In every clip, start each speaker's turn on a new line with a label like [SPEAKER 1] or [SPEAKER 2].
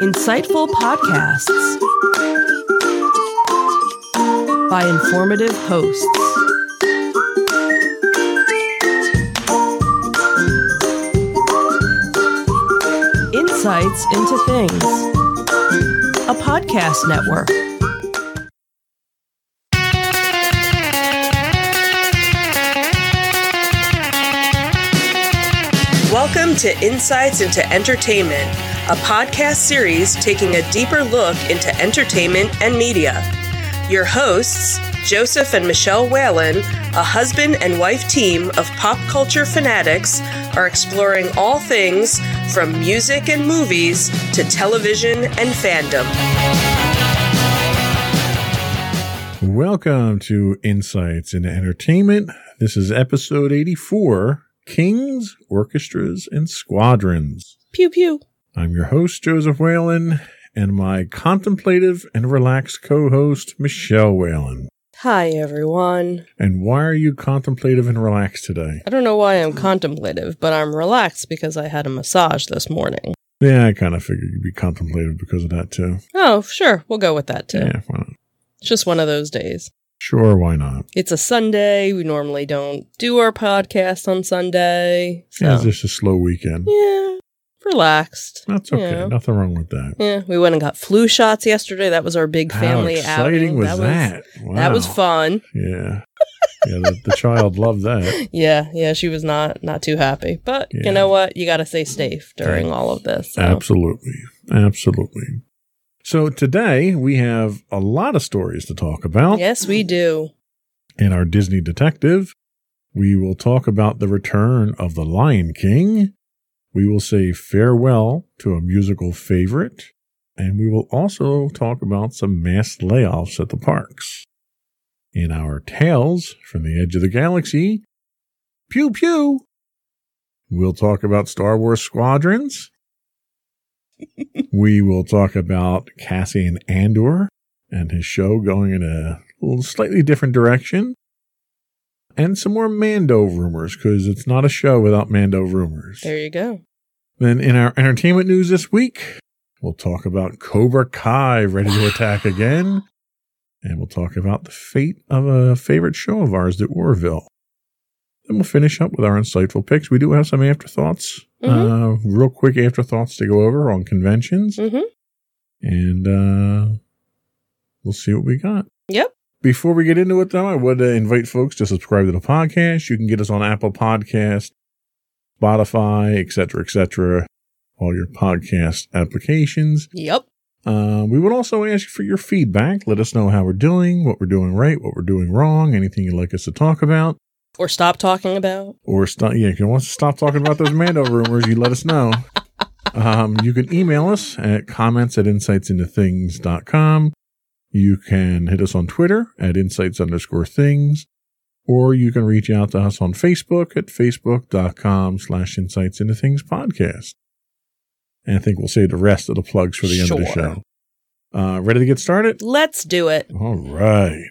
[SPEAKER 1] Insightful podcasts by informative hosts. Insights into Things, a podcast network. Welcome to Insights into Entertainment, a podcast series taking a deeper look into entertainment and media. Your hosts, Joseph and Michelle Whalen, a husband and wife team of pop culture fanatics, are exploring all things from music and movies to television and fandom.
[SPEAKER 2] Welcome to Insights into Entertainment. This is episode 84, Kings, Orchestras, and Squadrons.
[SPEAKER 1] Pew pew.
[SPEAKER 2] I'm your host, Joseph Whalen, and my contemplative and relaxed co-host, Michelle Whalen.
[SPEAKER 1] Hi, everyone.
[SPEAKER 2] And why are you contemplative and relaxed today?
[SPEAKER 1] I don't know why I'm contemplative, but I'm relaxed because I had a massage this morning.
[SPEAKER 2] Yeah, I kind of figured you'd be contemplative because of that, too.
[SPEAKER 1] Oh, sure. We'll go with that, too.
[SPEAKER 2] Yeah, why not?
[SPEAKER 1] It's just one of those days.
[SPEAKER 2] Sure, why not?
[SPEAKER 1] It's a Sunday. We normally don't do our podcast on Sunday. So.
[SPEAKER 2] Yeah, it's just a slow weekend.
[SPEAKER 1] Yeah, relaxed.
[SPEAKER 2] That's okay.
[SPEAKER 1] Yeah.
[SPEAKER 2] Nothing wrong with that.
[SPEAKER 1] Yeah, we went and got flu shots yesterday. That was our big family
[SPEAKER 2] How
[SPEAKER 1] outing.
[SPEAKER 2] exciting was that? Wow.
[SPEAKER 1] That was fun.
[SPEAKER 2] Yeah. Yeah, the child loved that.
[SPEAKER 1] Yeah, she was not too happy. But
[SPEAKER 2] Yeah.
[SPEAKER 1] You know what? You got to stay safe during all of this. So.
[SPEAKER 2] Absolutely. So today we have a lot of stories to talk about.
[SPEAKER 1] Yes, we do.
[SPEAKER 2] In our Disney Detective, we will talk about the return of The Lion King. We will say farewell to a musical favorite. And we will also talk about some mass layoffs at the parks. In our Tales from the Edge of the Galaxy, pew pew, we'll talk about Star Wars Squadrons. We will talk about Cassian Andor and his show going in a little slightly different direction. And some more Mando rumors, because it's not a show without Mando rumors.
[SPEAKER 1] There you go.
[SPEAKER 2] Then in our entertainment news this week, we'll talk about Cobra Kai ready to attack again. And we'll talk about the fate of a favorite show of ours, The Orville. Then we'll finish up with our insightful picks. We do have some afterthoughts, real quick afterthoughts to go over on conventions.
[SPEAKER 1] Mm-hmm.
[SPEAKER 2] And we'll see what we got.
[SPEAKER 1] Yep.
[SPEAKER 2] Before we get into it, though, I would invite folks to subscribe to the podcast. You can get us on Apple Podcasts, Spotify, etc., all your podcast applications.
[SPEAKER 1] Yep.
[SPEAKER 2] We would also ask for your feedback. Let us know how we're doing, what we're doing right, what we're doing wrong, anything you'd like us to talk about.
[SPEAKER 1] Or stop talking about.
[SPEAKER 2] If you want us to stop talking about those Mando rumors, you let us know. You can email us at comments@insightsintothings.com. You can hit us on Twitter at insights_things, or you can reach out to us on Facebook at facebook.com/insightsintothingspodcast. And I think we'll save the rest of the plugs for the end of the show. Ready to get started?
[SPEAKER 1] Let's do it.
[SPEAKER 2] All right.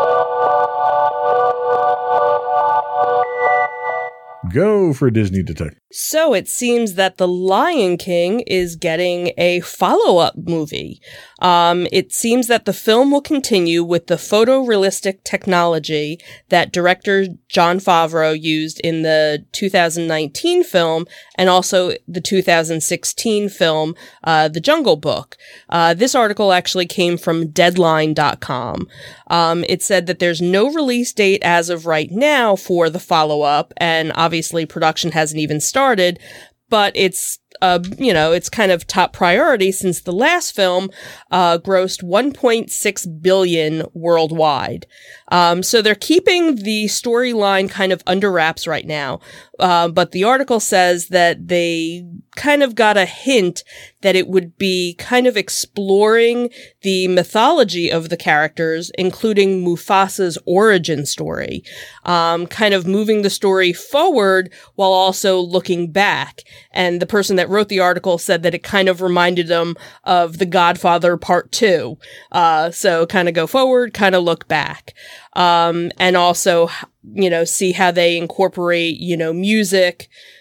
[SPEAKER 2] Go for Disney Detective.
[SPEAKER 1] So it seems that The Lion King is getting a follow-up movie. It seems that the film will continue with the photorealistic technology that director Jon Favreau used in the 2019 film and also the 2016 film, The Jungle Book. This article actually came from Deadline.com. It said that there's no release date as of right now for the follow-up, and obviously production hasn't even started, but it's kind of top priority since the last film grossed $1.6 billion worldwide. So they're keeping the storyline kind of under wraps right now. But the article says that they kind of got a hint that it would be kind of exploring the mythology of the characters, including Mufasa's origin story, kind of moving the story forward while also looking back. And the person that wrote the article said that it kind of reminded them of The Godfather Part 2. So kind of go forward, kind of look back. And also, see how they incorporate, music,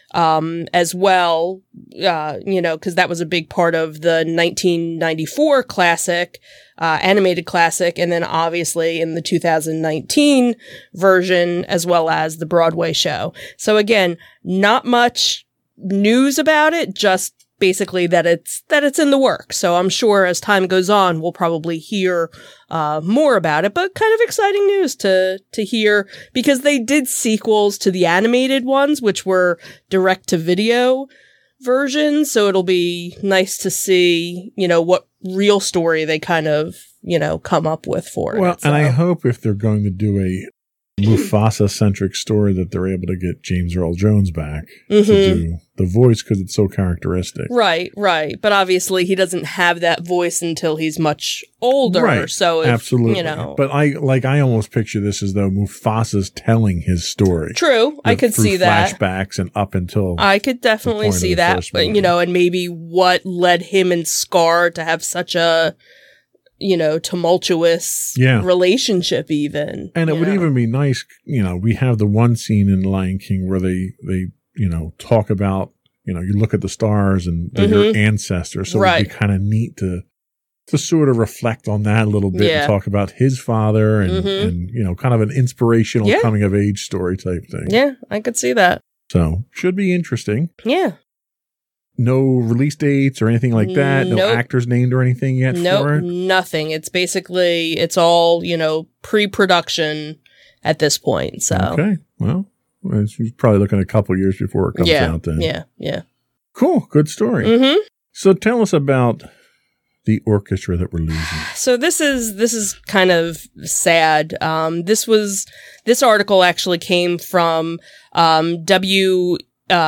[SPEAKER 1] as well, because that was a big part of the 1994 classic, animated classic, and then obviously in the 2019 version, as well as the Broadway show. So again, not much news about it, just basically that it's in the works. So I'm sure as time goes on, we'll probably hear more about it, but kind of exciting news to hear, because they did sequels to the animated ones, which were direct to video versions. So it'll be nice to see, what real story they kind of, come up with for it.
[SPEAKER 2] Well,
[SPEAKER 1] So.
[SPEAKER 2] and I hope if they're going to do a Mufasa-centric story that they're able to get James Earl Jones back to do the voice, because it's so characteristic.
[SPEAKER 1] Right. But obviously he doesn't have that voice until he's much older.
[SPEAKER 2] Right.
[SPEAKER 1] So,
[SPEAKER 2] Absolutely. But I almost picture this as though Mufasa's telling his story.
[SPEAKER 1] True. I could
[SPEAKER 2] through
[SPEAKER 1] see that.
[SPEAKER 2] Flashbacks and up until
[SPEAKER 1] I could definitely see that. But, and maybe what led him and Scar to have such a, tumultuous relationship even.
[SPEAKER 2] And it would even be nice, we have the one scene in Lion King where they talk about, you look at the stars and they're your ancestors. So it'd be kind of neat to sort of reflect on that a little bit and talk about his father and kind of an inspirational coming of age story type thing.
[SPEAKER 1] Yeah, I could see that.
[SPEAKER 2] So should be interesting.
[SPEAKER 1] Yeah.
[SPEAKER 2] No release dates or anything like that? No actors named or anything yet for it?
[SPEAKER 1] Nothing. It's basically, it's all, pre-production at this point. So
[SPEAKER 2] okay. Well, she's probably looking a couple years before it comes out then.
[SPEAKER 1] Yeah.
[SPEAKER 2] Cool. Good story. So tell us about the orchestra that we're losing. So
[SPEAKER 1] this is kind of sad. This article actually came from WESH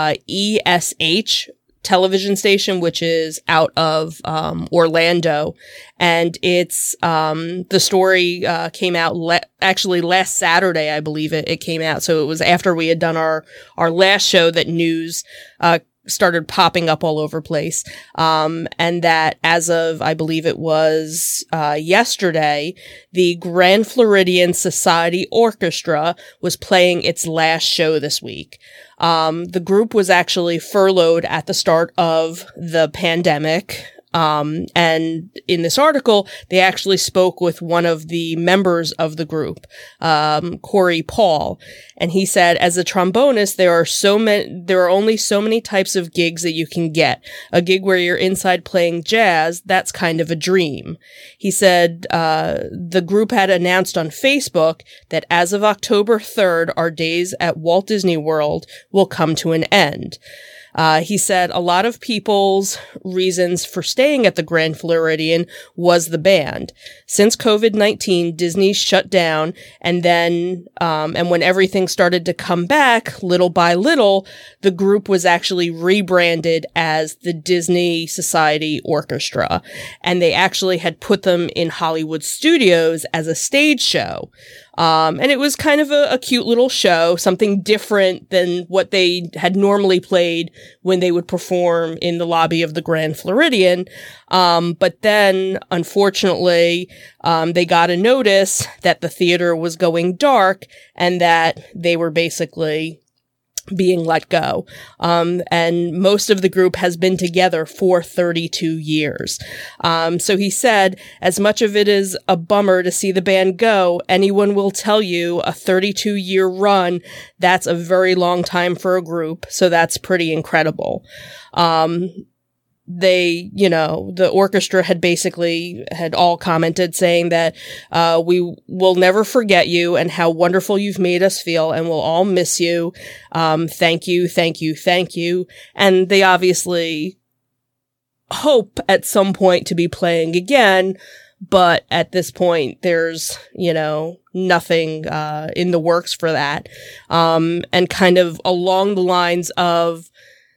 [SPEAKER 1] television station, which is out of Orlando, and it's the story came out actually last Saturday, I believe it came out. So it was after we had done our last show that news started popping up all over place, and that as of, I believe it was yesterday, the Grand Floridian Society Orchestra was playing its last show this week. The group was actually furloughed at the start of the pandemic. And in this article, they actually spoke with one of the members of the group, Corey Paul, and he said, as a trombonist, there are only so many types of gigs that you can get. A gig where you're inside playing jazz, that's kind of a dream. He said, the group had announced on Facebook that as of October 3rd, our days at Walt Disney World will come to an end. He said a lot of people's reasons for staying at the Grand Floridian was the band. Since COVID-19, Disney shut down, and then, and when everything started to come back, little by little, the group was actually rebranded as the Disney Society Orchestra, and they actually had put them in Hollywood Studios as a stage show. And it was kind of a cute little show, something different than what they had normally played when they would perform in the lobby of the Grand Floridian. But then, unfortunately, they got a notice that the theater was going dark and that they were basically being let go. And most of the group has been together for 32 years. So he said, as much of it is a bummer to see the band go, anyone will tell you a 32-year run, that's a very long time for a group. So that's pretty incredible. They, the orchestra had all commented saying that, we will never forget you and how wonderful you've made us feel, and we'll all miss you. Thank you, thank you, thank you. And they obviously hope at some point to be playing again, but at this point there's, nothing, in the works for that. And kind of along the lines of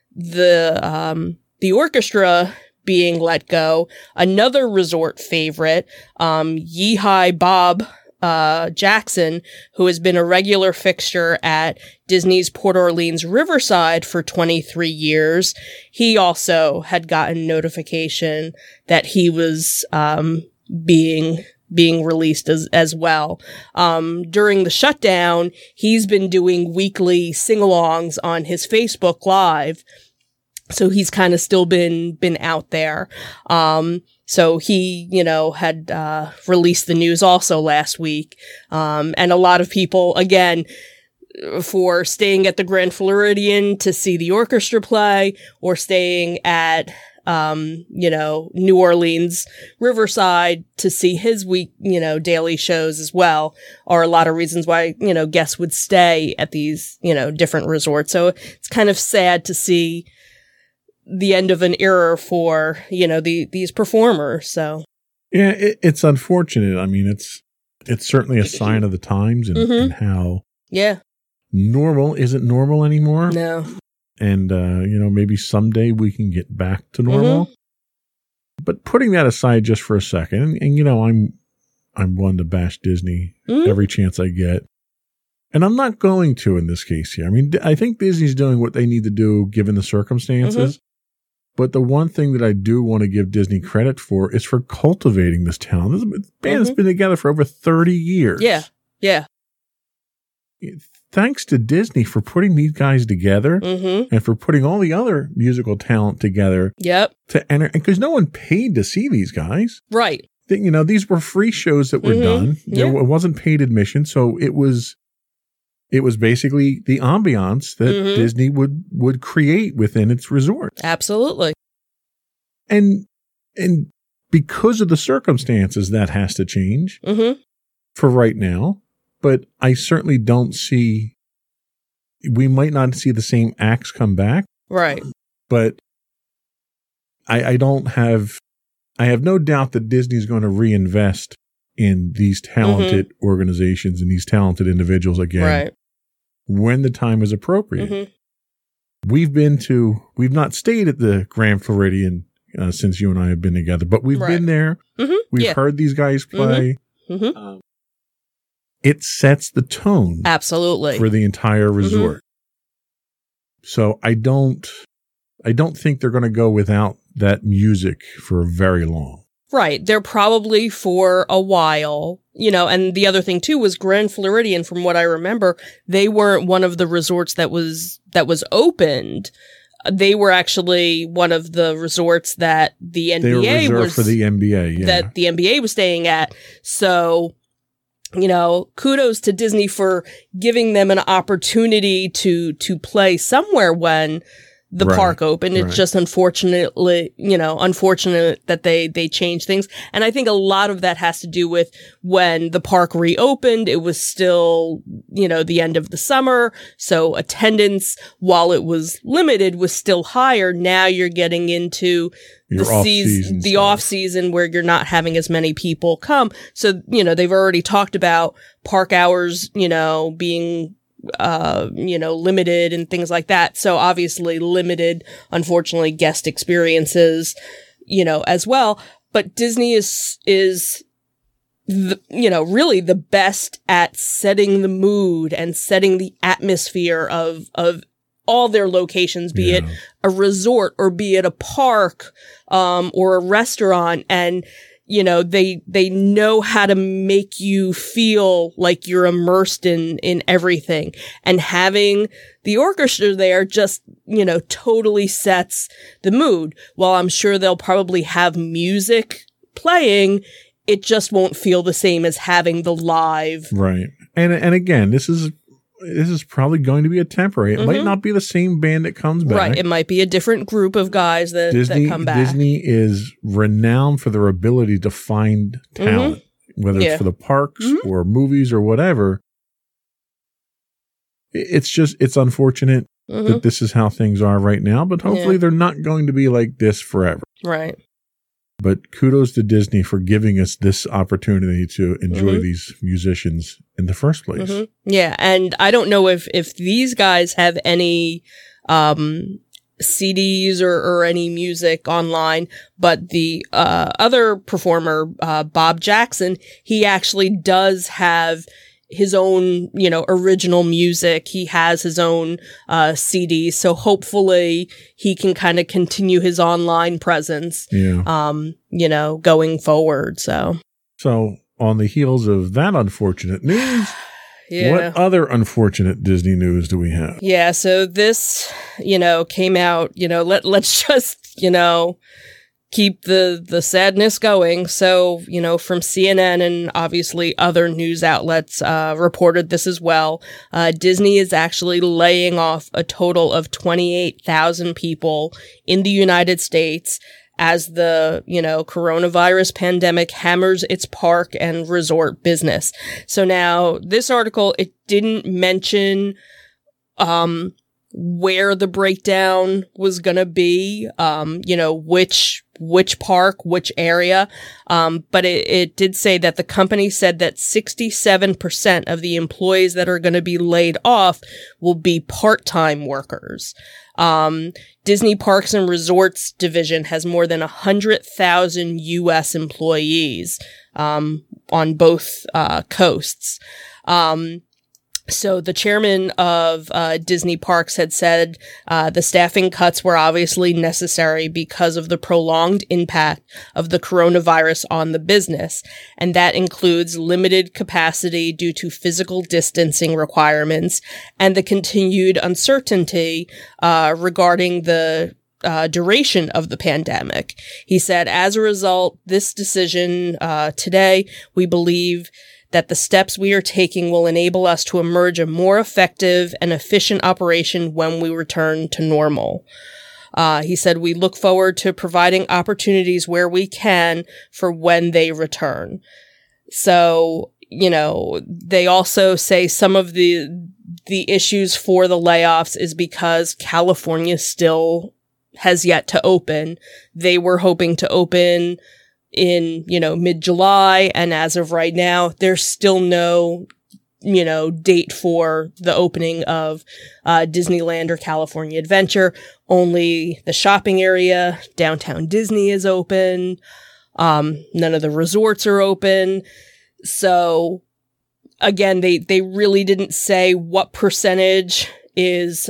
[SPEAKER 1] the orchestra being let go, another resort favorite, Yeehai Bob Jackson, who has been a regular fixture at Disney's Port Orleans Riverside for 23 years, he also had gotten notification that he was being being released as well. During the shutdown, he's been doing weekly sing-alongs on his Facebook Live. So he's kind of still been out there. So he, had released the news also last week. And a lot of people, again, for staying at the Grand Floridian to see the orchestra play, or staying at, New Orleans Riverside to see his daily shows as well, are a lot of reasons why, guests would stay at these, different resorts. So it's kind of sad to see the end of an era for, these performers. So
[SPEAKER 2] yeah, it's unfortunate. I mean, it's certainly a sign of the times and how normal isn't normal anymore.
[SPEAKER 1] No.
[SPEAKER 2] And, maybe someday we can get back to normal. But putting that aside just for a second, and I'm one to bash Disney every chance I get. And I'm not going to in this case here. I mean, I think Disney's doing what they need to do given the circumstances. But the one thing that I do want to give Disney credit for is for cultivating this talent. This band has been together for over 30 years.
[SPEAKER 1] Yeah.
[SPEAKER 2] Thanks to Disney for putting these guys together and for putting all the other musical talent together.
[SPEAKER 1] Yep.
[SPEAKER 2] To enter, because no one paid to see these guys.
[SPEAKER 1] Right.
[SPEAKER 2] These were free shows that were done.
[SPEAKER 1] Yeah.
[SPEAKER 2] It wasn't paid admission, so it was basically the ambiance that Disney would create within its resorts.
[SPEAKER 1] Absolutely.
[SPEAKER 2] And because of the circumstances, that has to change for right now. But I certainly don't see, we might not see the same acts come back.
[SPEAKER 1] Right.
[SPEAKER 2] But I have no doubt that Disney's going to reinvest in these talented organizations and these talented individuals again when the time is appropriate. We've not stayed at the Grand Floridian since you and I have been together, but we've been there. We've heard these guys play. It sets the tone
[SPEAKER 1] absolutely
[SPEAKER 2] for the entire resort. So I don't think they're going to go without that music for very long.
[SPEAKER 1] Right. They're probably for a while, and the other thing too was Grand Floridian, from what I remember, they weren't one of the resorts that was opened. They were actually one of the resorts that the NBA
[SPEAKER 2] they were reserved for the NBA,
[SPEAKER 1] that the NBA was staying at. So, kudos to Disney for giving them an opportunity to play somewhere when the park opened. It's just unfortunate that they changed things. And I think a lot of that has to do with when the park reopened, it was still, the end of the summer. So attendance, while it was limited, was still higher. Now you're getting into the off season where you're not having as many people come. So, they've already talked about park hours, being limited and things like that. So obviously limited, unfortunately, guest experiences, as well. But Disney is really the best at setting the mood and setting the atmosphere of all their locations, be it a resort or be it a park, or a restaurant. And they know how to make you feel like you're immersed in everything. And having the orchestra there just, totally sets the mood. While I'm sure they'll probably have music playing, it just won't feel the same as having the live.
[SPEAKER 2] Right. And again, this is probably going to be a temporary. It might not be the same band that comes back.
[SPEAKER 1] Right. It might be a different group of guys that come back.
[SPEAKER 2] Disney is renowned for their ability to find talent, whether it's for the parks or movies or whatever. It's unfortunate that this is how things are right now, but hopefully they're not going to be like this forever.
[SPEAKER 1] Right.
[SPEAKER 2] But kudos to Disney for giving us this opportunity to enjoy these musicians in the first place.
[SPEAKER 1] Yeah, and I don't know if these guys have any CDs or any music online, but the other performer, Bob Jackson, he actually does have his own, original music. He has his own CD, so hopefully he can kind of continue his online presence, going forward. So
[SPEAKER 2] on the heels of that unfortunate news, what other unfortunate Disney news do we have?
[SPEAKER 1] Yeah, so this, came out, let's just, keep the sadness going. So, from CNN and obviously other news outlets reported this as well. Disney is actually laying off a total of 28,000 people in the United States as the, coronavirus pandemic hammers its park and resort business. So now this article, it didn't mention, where the breakdown was going to be, which park, which area. But it did say that the company said that 67% of the employees that are going to be laid off will be part-time workers. Disney Parks and Resorts division has more than 100,000 U.S. employees, on both, coasts. So the chairman of Disney Parks had said the staffing cuts were obviously necessary because of the prolonged impact of the coronavirus on the business, and that includes limited capacity due to physical distancing requirements and the continued uncertainty regarding the duration of the pandemic. He said, as a result, this decision today, we believe that the steps we are taking will enable us to emerge a more effective and efficient operation when we return to normal. He said, we look forward to providing opportunities where we can for when they return. So, they also say some of the issues for the layoffs is because California still has yet to open. They were hoping to open in, mid-July. And as of right now, there's still no, date for the opening of Disneyland or California Adventure. Only the shopping area, Downtown Disney, is open. None of the resorts are open. So again, they really didn't say what percentage is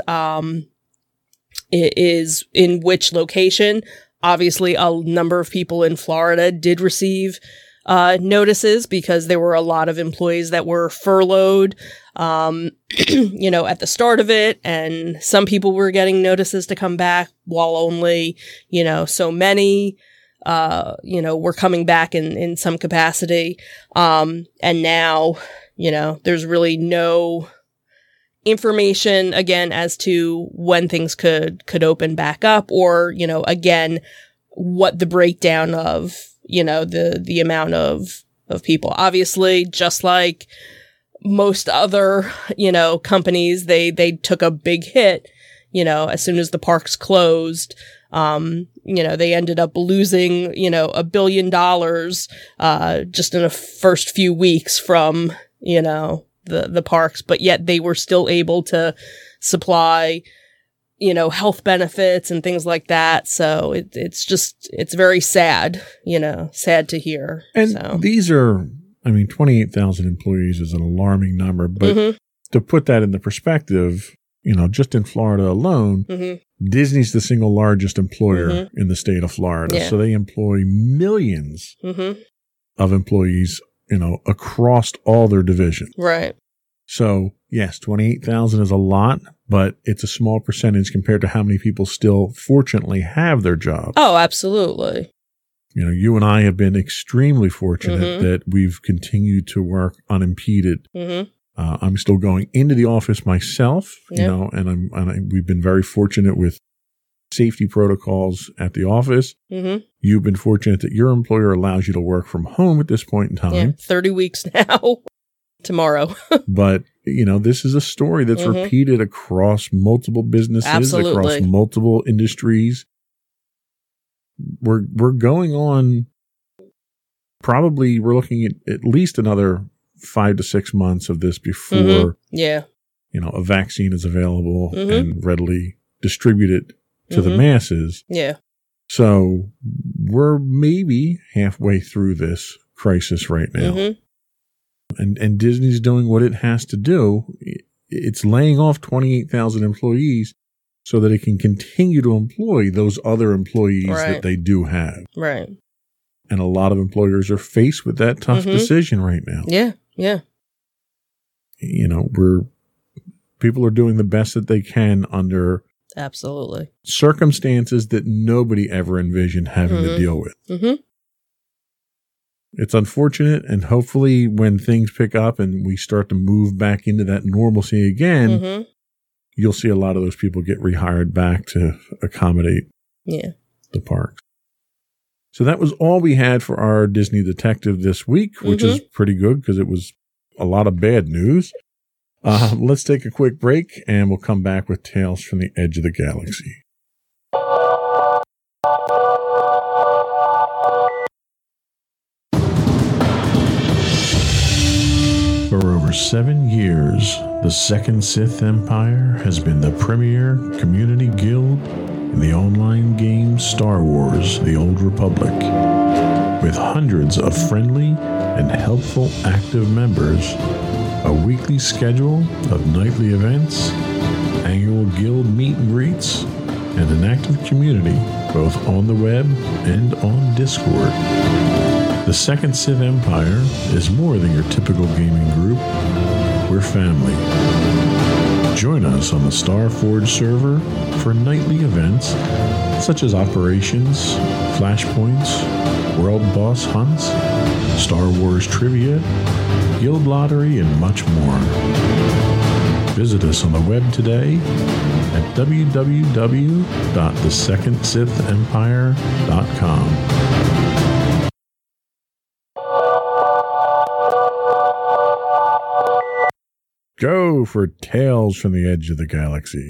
[SPEAKER 1] in which location. Obviously, a number of people in Florida did receive notices because there were a lot of employees that were furloughed, at the start of it. And some people were getting notices to come back while only, so many, were coming back in some capacity. And now, there's really no information again as to when things could open back up, or again what the breakdown of the amount of people. Obviously, just like most other companies, they took a big hit as soon as the parks closed. They ended up losing $1 billion just in the first few weeks from the parks, but yet they were still able to supply, health benefits and things like that. So it's very sad, sad to hear.
[SPEAKER 2] And these are, 28,000 employees is an alarming number, but to put that into perspective, just in Florida alone, Disney's the single largest employer in the state of Florida. Yeah. So they employ millions of employees across all their divisions.
[SPEAKER 1] Right.
[SPEAKER 2] So, yes, 28,000 is a lot, but it's a small percentage compared to how many people still, fortunately, have their jobs.
[SPEAKER 1] Oh, absolutely.
[SPEAKER 2] You and I have been extremely fortunate that we've continued to work unimpeded. I'm still going into the office myself, and we've been very fortunate with safety protocols at the office. You've been fortunate that your employer allows you to work from home at this point in time.
[SPEAKER 1] 30 weeks now, tomorrow.
[SPEAKER 2] But, this is a story that's repeated across multiple businesses, across multiple industries. We're going on, probably we're looking at least another 5 to 6 months of this before, a vaccine is available and readily distributed to the masses.
[SPEAKER 1] Yeah.
[SPEAKER 2] So we're maybe halfway through this crisis right now. And Disney's doing what it has to do. It's laying off 28,000 employees so that it can continue to employ those other employees that they do have.
[SPEAKER 1] Right.
[SPEAKER 2] And a lot of employers are faced with that tough decision right now.
[SPEAKER 1] Yeah, yeah.
[SPEAKER 2] You know, people are doing the best that they can under
[SPEAKER 1] absolutely
[SPEAKER 2] circumstances that nobody ever envisioned having to deal with.
[SPEAKER 1] Mm-hmm.
[SPEAKER 2] It's unfortunate, and hopefully when things pick up and we start to move back into that normalcy again, you'll see a lot of those people get rehired back to accommodate the parks. So that was all we had for our Disney Detective this week, which is pretty good because it was a lot of bad news. Let's take a quick break, and we'll come back with Tales from the Edge of the Galaxy. For over 7 years, the Second Sith Empire has been the premier community guild in the online game Star Wars: The Old Republic. With hundreds of friendly and helpful active members, a weekly schedule of nightly events, annual guild meet and greets, and an active community both on the web and on Discord. The Second Sith Empire is more than your typical gaming group. We're family. Join us on the Starforge server for nightly events such as operations, flashpoints, world boss hunts, Star Wars trivia, guild lottery, and much more. Visit us on the web today at www.thesecondsithempire.com. Go for Tales from the Edge of the Galaxy.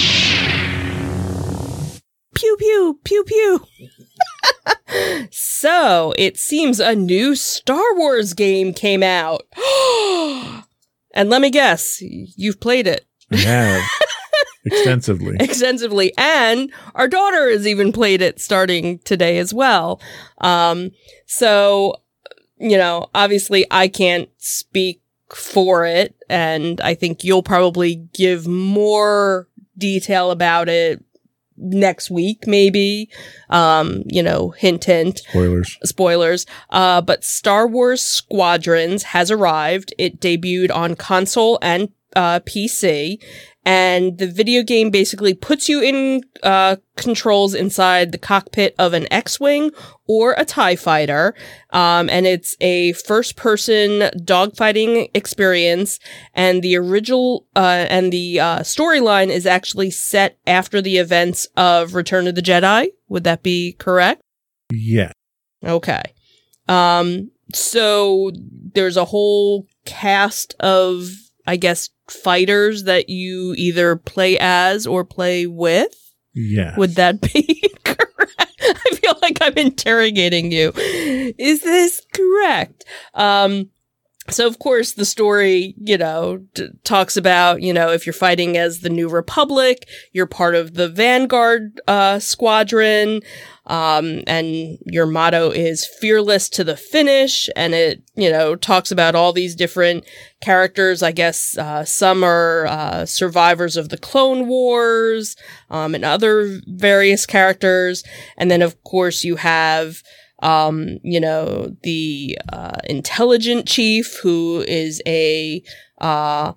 [SPEAKER 1] Pew, pew, pew, pew. So, it seems a new Star Wars game came out. And let me guess, you've played it.
[SPEAKER 2] I have. Extensively.
[SPEAKER 1] Extensively. And our daughter has even played it starting today as well. So, you know, obviously I can't speak for it, and I think you'll probably give more detail about it next week, maybe. You know, hint, hint. Spoilers. But Star Wars Squadrons has arrived. It debuted on console and PC. And the video game basically puts you in controls inside the cockpit of an X-Wing or a TIE fighter. And it's a first-person dogfighting experience. And the original storyline is actually set after the events of Return of the Jedi. Would that be correct?
[SPEAKER 2] Yeah.
[SPEAKER 1] Okay. So there's a whole cast of, I guess, fighters that you either play as or play with?
[SPEAKER 2] Yes.
[SPEAKER 1] Would that be correct? I feel like I'm interrogating you. Is this correct? So, of course, the story, you know, talks about, you know, if you're fighting as the New Republic, you're part of the Vanguard squadron, and your motto is fearless to the finish, and it, you know, talks about all these different characters. I guess some are survivors of the Clone Wars, and other various characters. And then, of course, you have you know, the intelligent chief, who is a Amon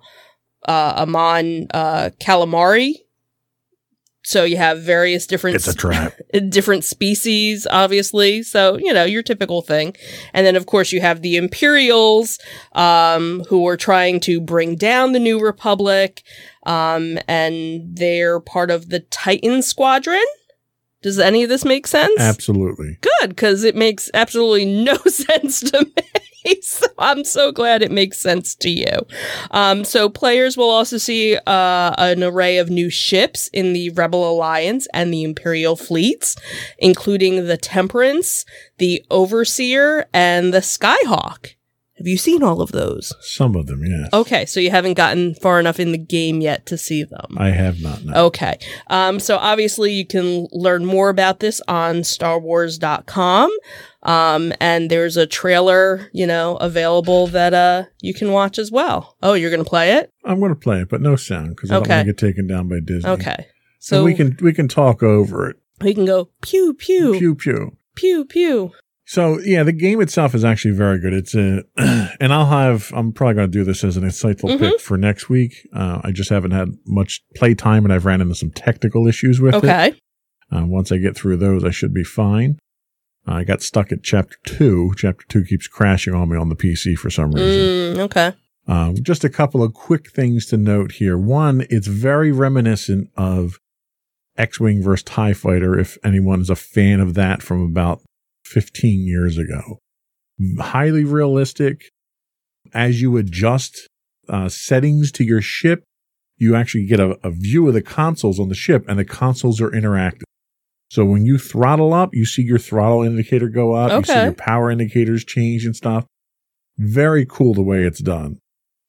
[SPEAKER 1] Calamari. So you have various different
[SPEAKER 2] it's a trap.
[SPEAKER 1] Different species, obviously. So, you know, your typical thing. And then, of course, you have the Imperials, who are trying to bring down the New Republic, and they're part of the Titan Squadron. Does any of this make sense?
[SPEAKER 2] Absolutely.
[SPEAKER 1] Good, because it makes absolutely no sense to me. So I'm so glad it makes sense to you. So players will also see an array of new ships in the Rebel Alliance and the Imperial fleets, including the Temperance, the Overseer, and the Skyhawk. Have you seen all of those?
[SPEAKER 2] Some of them, yes.
[SPEAKER 1] Okay, so you haven't gotten far enough in the game yet to see them.
[SPEAKER 2] I have not, no.
[SPEAKER 1] Okay. So obviously you can learn more about this on StarWars.com. And there's a trailer, you know, available that you can watch as well. Oh, you're going to play it?
[SPEAKER 2] I'm going to play it, but no sound, because I don't want to get taken down by Disney.
[SPEAKER 1] Okay. So
[SPEAKER 2] and we can talk over it.
[SPEAKER 1] We can go pew, pew.
[SPEAKER 2] Pew, pew.
[SPEAKER 1] Pew, pew.
[SPEAKER 2] So yeah, the game itself is actually very good. It's and I'm probably going to do this as an insightful pick for next week. I just haven't had much play time and I've ran into some technical issues with it. Once I get through those, I should be fine. I got stuck at chapter 2. Chapter 2 keeps crashing on me on the PC for some reason. Just a couple of quick things to note here. One, it's very reminiscent of X-Wing vs. TIE Fighter, if anyone is a fan of that from about 15 years ago. Highly realistic. As you adjust settings to your ship, you actually get a view of the consoles on the ship, and the consoles are interactive. So when you throttle up, you see your throttle indicator go up. You see your power indicators change and stuff. Very cool the way it's done.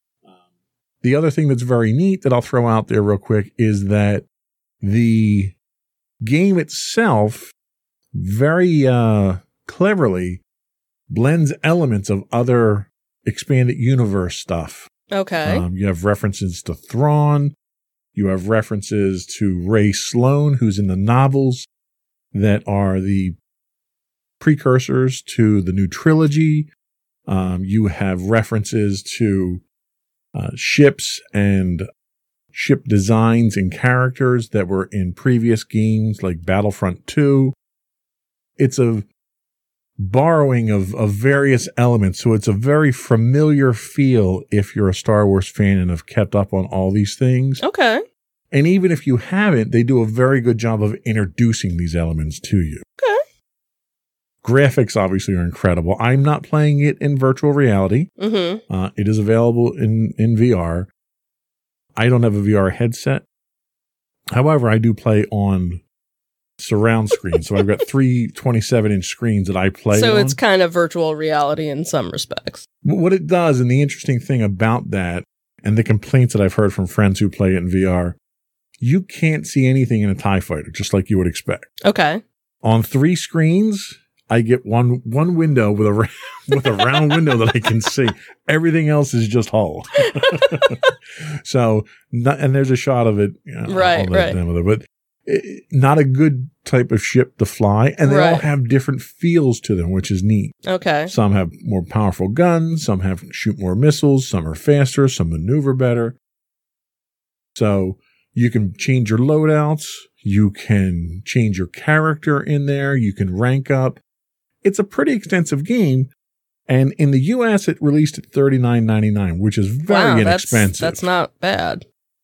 [SPEAKER 2] The other thing that's very neat that I'll throw out there real quick is that the game itself very cleverly blends elements of other expanded universe stuff. You have references to Thrawn. You have references to Ray Sloan, who's in the novels that are the precursors to the new trilogy. You have references to ships and ship designs and characters that were in previous games like Battlefront 2. It's a borrowing of various elements, so it's a very familiar feel if you're a Star Wars fan and have kept up on all these things. And even if you haven't, they do a very good job of introducing these elements to you. Graphics obviously are incredible. I'm not playing it in virtual reality. It is available in VR. I don't have a VR headset. However, I do play on surround screen. So I've got 3 27-inch screens that I play on.
[SPEAKER 1] So it's kind of virtual reality in some respects.
[SPEAKER 2] What it does, and the interesting thing about that, and the complaints that I've heard from friends who play it in VR, you can't see anything in a TIE Fighter, just like you would expect. On 3 screens, I get one window with a round window that I can see. Everything else is just hull. So, and there's a shot of it.
[SPEAKER 1] Right.
[SPEAKER 2] But not a good type of ship to fly. And they all have different feels to them, which is neat. Some have more powerful guns. Some shoot more missiles. Some are faster. Some maneuver better. So you can change your loadouts. You can change your character in there. You can rank up. It's a pretty extensive game. And in the US, it released at $39.99, which is very inexpensive.
[SPEAKER 1] That's not bad.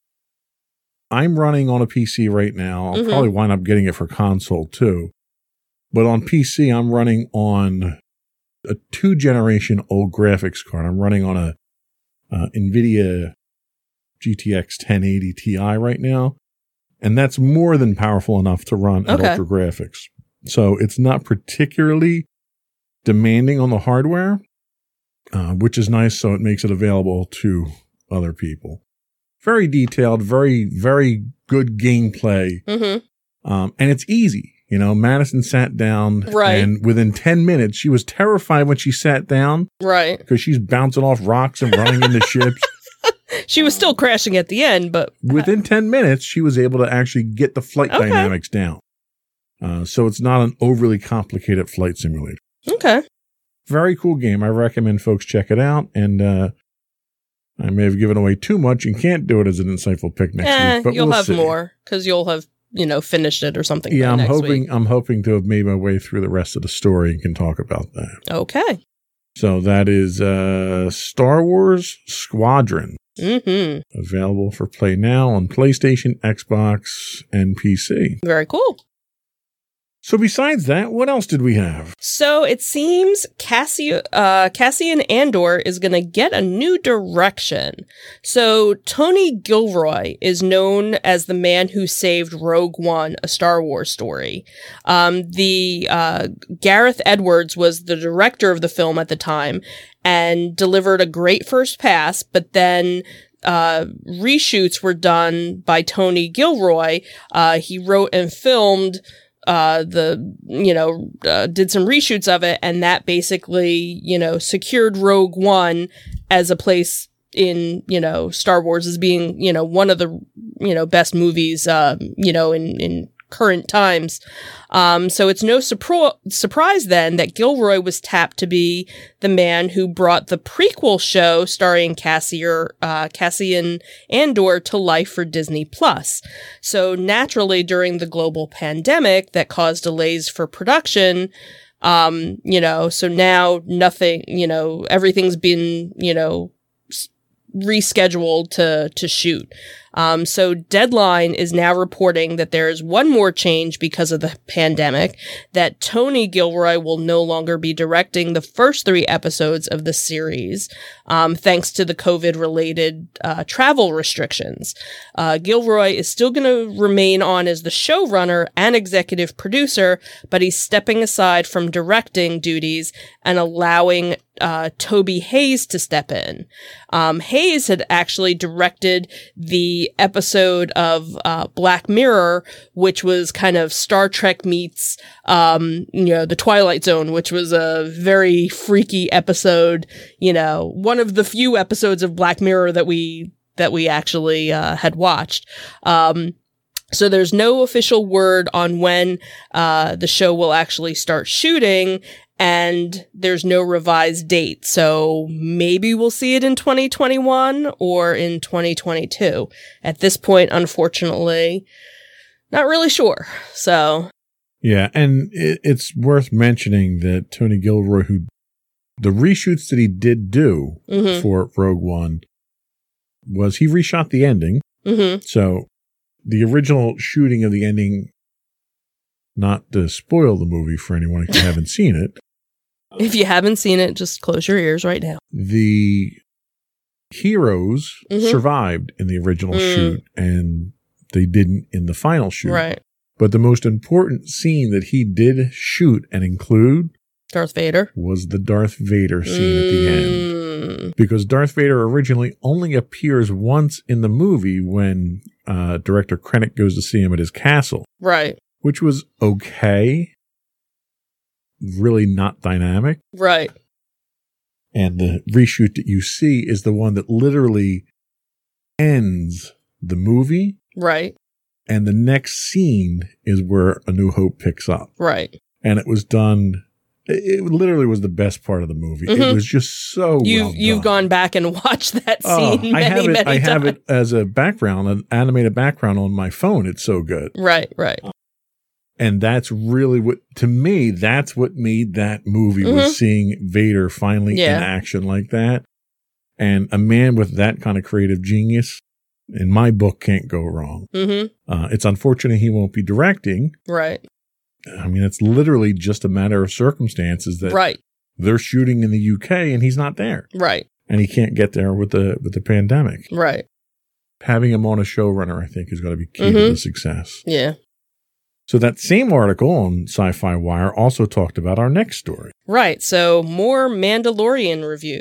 [SPEAKER 2] I'm running on a PC right now. I'll probably wind up getting it for console too. But on PC, I'm running on a 2-generation old graphics card. I'm running on a NVIDIA GTX 1080 Ti right now. And that's more than powerful enough to run at ultra graphics. So it's not particularly demanding on the hardware, which is nice. So it makes it available to other people. Very detailed, very, very good gameplay. And it's easy. You know, Madison sat down and within 10 minutes, she was terrified when she sat down. Because she's bouncing off rocks and running into ships.
[SPEAKER 1] She was still crashing at the end, but
[SPEAKER 2] within 10 minutes, she was able to actually get the flight dynamics down. So it's not an overly complicated flight simulator. Very cool game. I recommend folks check it out. And I may have given away too much and can't do it as an insightful pick next week. But
[SPEAKER 1] you'll have more because you'll have, finished it or something.
[SPEAKER 2] Yeah, I'm hoping to have made my way through the rest of the story and can talk about that. So that is Star Wars Squadron. Available for play now on PlayStation, Xbox, and PC.
[SPEAKER 1] Very cool.
[SPEAKER 2] So besides that, what else did we have?
[SPEAKER 1] So it seems Cassian Andor is going to get a new direction. So Tony Gilroy is known as the man who saved Rogue One, a Star Wars story. Gareth Edwards was the director of the film at the time and delivered a great first pass, but then reshoots were done by Tony Gilroy. He wrote and filmed did some reshoots of it, and that basically, secured Rogue One as a place in, Star Wars as being, one of the, best movies, in current times. So it's no surprise then that Gilroy was tapped to be the man who brought the prequel show starring Cassian Andor to life for Disney+. So naturally, during the global pandemic that caused delays for production, so now nothing, everything's been, rescheduled to shoot. So Deadline is now reporting that there is one more change because of the pandemic, that Tony Gilroy will no longer be directing the first 3 episodes of the series, thanks to the COVID-related travel restrictions. Gilroy is still going to remain on as the showrunner and executive producer, but he's stepping aside from directing duties and allowing Toby Hayes to step in. Hayes had actually directed the episode of Black Mirror, which was kind of Star Trek meets the Twilight Zone, which was a very freaky episode, one of the few episodes of Black Mirror that we actually had watched. So there's no official word on when the show will actually start shooting, and there's no revised date. So maybe we'll see it in 2021 or in 2022. At this point, unfortunately, not really sure. So
[SPEAKER 2] yeah, and it's worth mentioning that Tony Gilroy, the reshoots that he did do for Rogue One, was he reshot the ending. So the original shooting of the ending, not to spoil the movie for anyone who haven't seen it.
[SPEAKER 1] If you haven't seen it, just close your ears right now.
[SPEAKER 2] The heroes survived in the original shoot, and they didn't in the final shoot.
[SPEAKER 1] Right.
[SPEAKER 2] But the most important scene that he did shoot and include
[SPEAKER 1] Darth Vader
[SPEAKER 2] was the Darth Vader scene at the end. Because Darth Vader originally only appears once in the movie when director Krennic goes to see him at his castle.
[SPEAKER 1] Right.
[SPEAKER 2] Which was okay. Really not dynamic.
[SPEAKER 1] Right.
[SPEAKER 2] And the reshoot that you see is the one that literally ends the movie.
[SPEAKER 1] Right.
[SPEAKER 2] And the next scene is where A New Hope picks up.
[SPEAKER 1] Right.
[SPEAKER 2] And it was done. It literally was the best part of the movie. It was just so
[SPEAKER 1] You've gone back and watched that scene many times.
[SPEAKER 2] I have it as a background, an animated background on my phone. It's so good.
[SPEAKER 1] Right, right.
[SPEAKER 2] And that's really that's what made that movie, was seeing Vader finally in action like that. And a man with that kind of creative genius, in my book, can't go wrong. It's unfortunate he won't be directing.
[SPEAKER 1] Right.
[SPEAKER 2] I mean, it's literally just a matter of circumstances that they're shooting in the UK and he's not there.
[SPEAKER 1] Right.
[SPEAKER 2] And he can't get there with the pandemic.
[SPEAKER 1] Right.
[SPEAKER 2] Having him on a showrunner, I think, is going to be key to the success.
[SPEAKER 1] Yeah.
[SPEAKER 2] So that same article on Sci-Fi Wire also talked about our next story.
[SPEAKER 1] Right. So more Mandalorian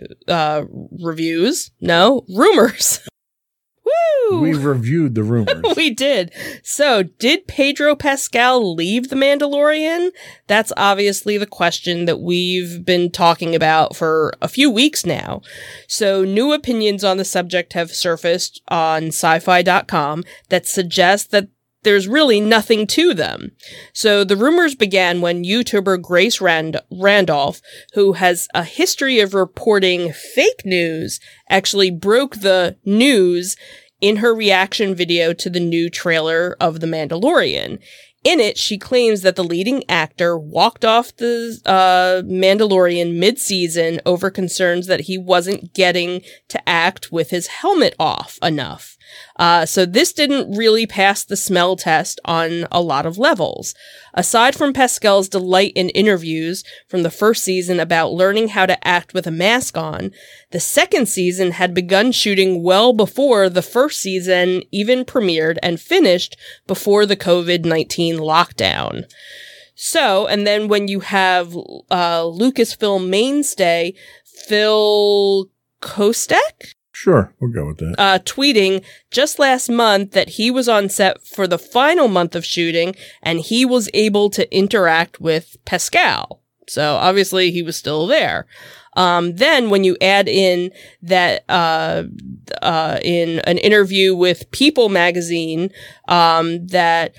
[SPEAKER 1] reviews. No, rumors. Woo!
[SPEAKER 2] We reviewed the rumors.
[SPEAKER 1] We did. So, did Pedro Pascal leave The Mandalorian? That's obviously the question that we've been talking about for a few weeks now. So, new opinions on the subject have surfaced on sci-fi.com that suggest that there's really nothing to them. So the rumors began when YouTuber Grace Randolph, who has a history of reporting fake news, actually broke the news in her reaction video to the new trailer of The Mandalorian. In it, she claims that the leading actor walked off the Mandalorian mid-season over concerns that he wasn't getting to act with his helmet off enough. So this didn't really pass the smell test on a lot of levels. Aside from Pascal's delight in interviews from the first season about learning how to act with a mask on, the second season had begun shooting well before the first season even premiered and finished before the COVID-19 lockdown. So, and then when you have Lucasfilm mainstay Phil Kostek?
[SPEAKER 2] Sure, we'll go with that.
[SPEAKER 1] Tweeting just last month that he was on set for the final month of shooting and he was able to interact with Pascal. So obviously he was still there. Then when you add in that, in an interview with People magazine, that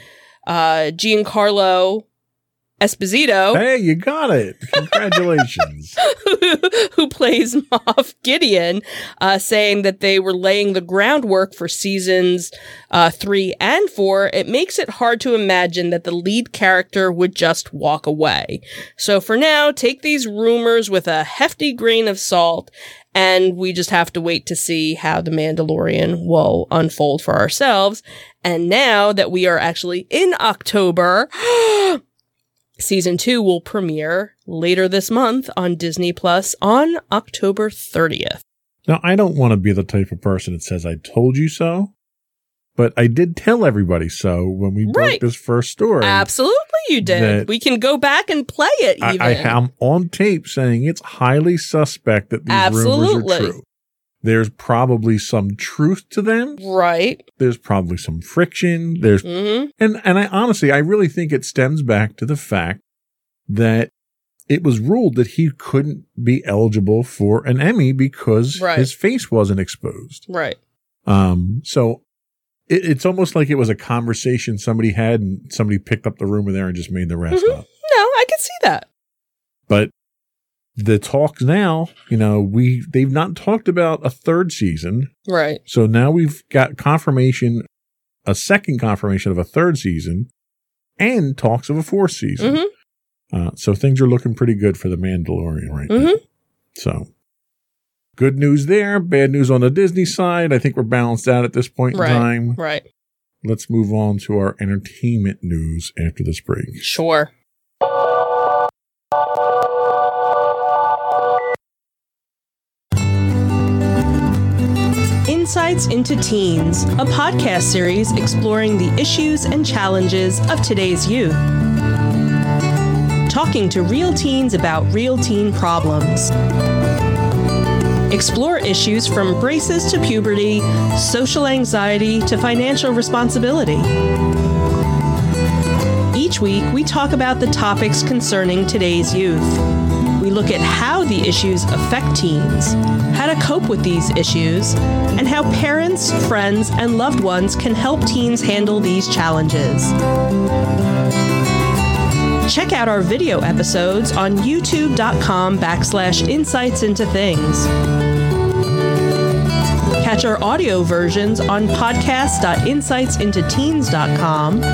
[SPEAKER 1] Giancarlo Esposito.
[SPEAKER 2] Hey, you got it. Congratulations.
[SPEAKER 1] who plays Moff Gideon, saying that they were laying the groundwork for seasons 3 and 4. It makes it hard to imagine that the lead character would just walk away. So for now, take these rumors with a hefty grain of salt, and we just have to wait to see how The Mandalorian will unfold for ourselves. And now that we are actually in October, Season 2 will premiere later this month on Disney Plus on October 30th.
[SPEAKER 2] Now, I don't want to be the type of person that says I told you so, but I did tell everybody so when we broke this first story.
[SPEAKER 1] Absolutely you did. We can go back and play it even.
[SPEAKER 2] I am on tape saying it's highly suspect that these rumors are true. There's probably some truth to them.
[SPEAKER 1] Right.
[SPEAKER 2] There's probably some friction. There's and I honestly, I really think it stems back to the fact that it was ruled that he couldn't be eligible for an Emmy because his face wasn't exposed.
[SPEAKER 1] Right.
[SPEAKER 2] So it's almost like it was a conversation somebody had and somebody picked up the rumor there and just made the rest up.
[SPEAKER 1] No, I can see that.
[SPEAKER 2] But the talks now, they've not talked about a third season.
[SPEAKER 1] Right.
[SPEAKER 2] So now we've got a second confirmation of a third season and talks of a fourth season. So things are looking pretty good for The Mandalorian right now. So good news there. Bad news on the Disney side. I think we're balanced out at this point in time.
[SPEAKER 1] Right.
[SPEAKER 2] Let's move on to our entertainment news after this break.
[SPEAKER 1] Sure. Insights into Teens, a podcast series exploring the issues and challenges of today's youth. Talking to real teens about real teen problems. Explore issues from braces to puberty, social anxiety to financial responsibility. Each week, we talk about the topics concerning today's youth. We look at how the issues affect teens, how to cope with these issues, and how parents, friends, and loved ones can help teens handle these challenges. Check out our video episodes on youtube.com/insightsintothings. Catch our audio versions on podcast.insightsintoteens.com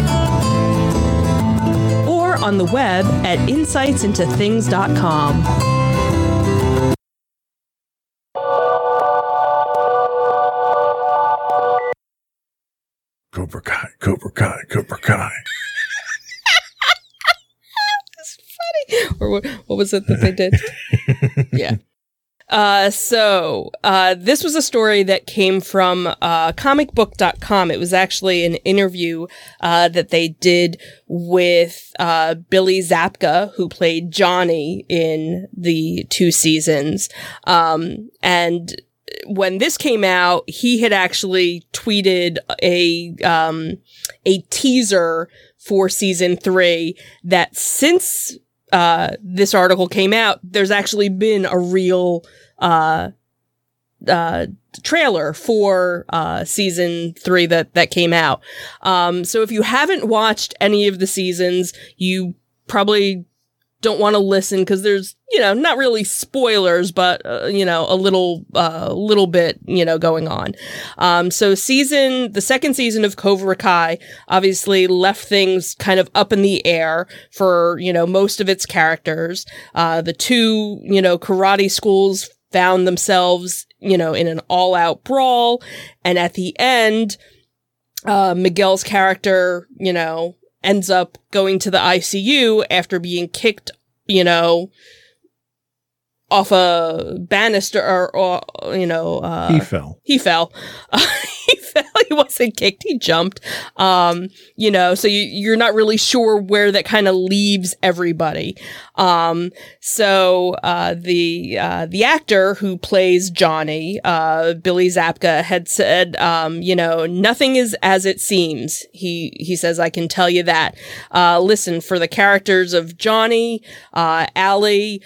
[SPEAKER 1] or on the web at insightsintothings.com.
[SPEAKER 2] Cobra Kai, Cobra Kai, Cobra Kai.
[SPEAKER 1] That's funny. Or what was it that they did? Yeah. So this was a story that came from comicbook.com. It was actually an interview that they did with Billy Zabka, who played Johnny in the 2 seasons. And when this came out, he had actually tweeted a teaser for season 3 that since this article came out, there's actually been a real trailer for season 3 that came out. So if you haven't watched any of the seasons, you probably don't want to listen because there's, not really spoilers, but, a little bit, going on. So the second season of Cobra Kai obviously left things kind of up in the air for, most of its characters. The 2, karate schools found themselves, in an all-out brawl. And at the end, Miguel's character, ends up going to the ICU after being kicked, off a banister or
[SPEAKER 2] he fell.
[SPEAKER 1] He fell. He wasn't kicked. He jumped. So you're not really sure where that kind of leaves everybody. So the actor who plays Johnny, Billy Zabka, had said, nothing is as it seems. He says, I can tell you that. Listen, for the characters of Johnny, Allie,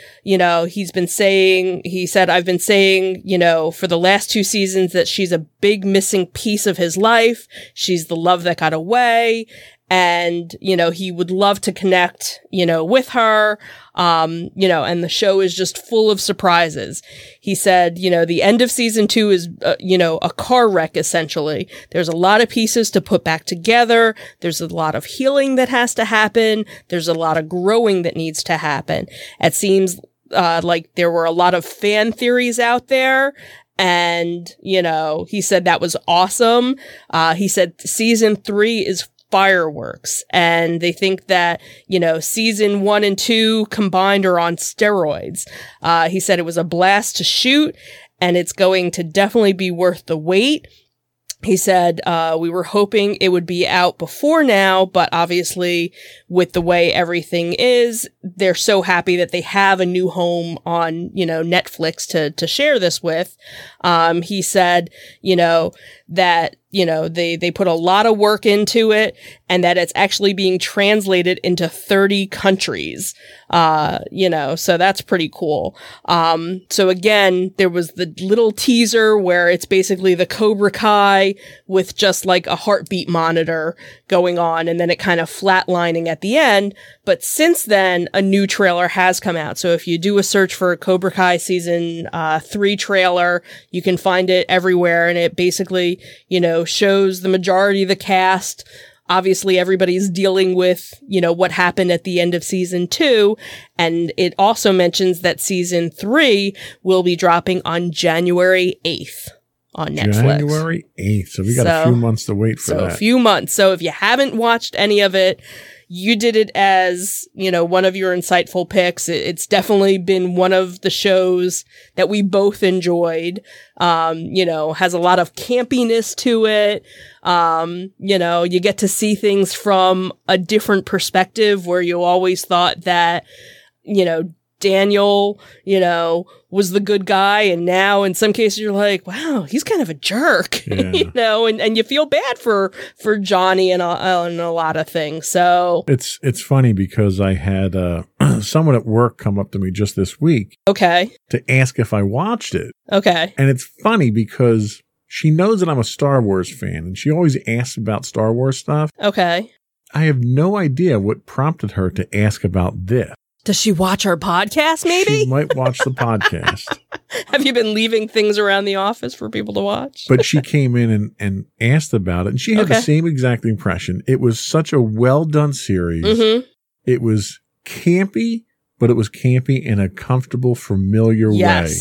[SPEAKER 1] he said, I've been saying, for the last 2 seasons that she's a big missing piece of his life. She's the love that got away. and, he would love to connect, with her, and the show is just full of surprises. He said, the end of season 2 is, a car wreck, essentially. There's a lot of pieces to put back together. There's a lot of healing that has to happen. There's a lot of growing that needs to happen. It seems like there were a lot of fan theories out there. And, he said that was awesome. He said season 3 is fireworks. And they think that, season 1 and 2 combined are on steroids. He said it was a blast to shoot and it's going to definitely be worth the wait. He said, we were hoping it would be out before now, but obviously with the way everything is, they're so happy that they have a new home on, Netflix to share this with. He said, that, they put a lot of work into it and that it's actually being translated into 30 countries. So that's pretty cool. So again, there was the little teaser where it's basically the Cobra Kai with just like a heartbeat monitor going on and then it kind of flatlining at the end. But since then, a new trailer has come out. So if you do a search for Cobra Kai season 3 trailer, you can find it everywhere. And it basically, shows the majority of the cast. Obviously, everybody's dealing with, what happened at the end of season 2. And it also mentions that season 3 will be dropping on January 8th on Netflix.
[SPEAKER 2] January 8th. So we got a few months to wait for that.
[SPEAKER 1] A few months. So if you haven't watched any of it, you did it as, one of your insightful picks. It's definitely been one of the shows that we both enjoyed. Has a lot of campiness to it. You get to see things from a different perspective where you always thought that, Daniel, was the good guy. And now in some cases you're like, wow, he's kind of a jerk,
[SPEAKER 2] yeah.
[SPEAKER 1] and you feel bad for Johnny and a lot of things. So
[SPEAKER 2] it's funny because I had someone at work come up to me just this week.
[SPEAKER 1] Okay.
[SPEAKER 2] To ask if I watched it.
[SPEAKER 1] Okay.
[SPEAKER 2] And it's funny because she knows that I'm a Star Wars fan and she always asks about Star Wars stuff.
[SPEAKER 1] Okay.
[SPEAKER 2] I have no idea what prompted her to ask about this.
[SPEAKER 1] Does she watch our podcast, maybe?
[SPEAKER 2] She might watch the podcast.
[SPEAKER 1] Have you been leaving things around the office for people to watch?
[SPEAKER 2] But she came in and asked about it, and she had the same exact impression. It was such a well-done series.
[SPEAKER 1] Mm-hmm.
[SPEAKER 2] It was campy, but it was campy in a comfortable, familiar way.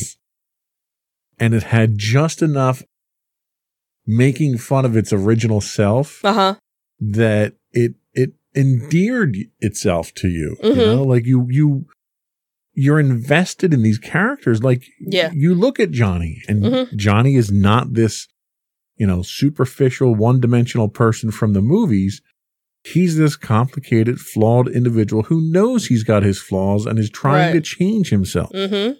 [SPEAKER 2] And it had just enough making fun of its original self that it endeared itself to you.
[SPEAKER 1] Mm-hmm.
[SPEAKER 2] Like you're invested in these characters. Like you look at Johnny and Johnny is not this, superficial one-dimensional person from the movies. He's this complicated, flawed individual who knows he's got his flaws and is trying to change himself.
[SPEAKER 1] Mm-hmm.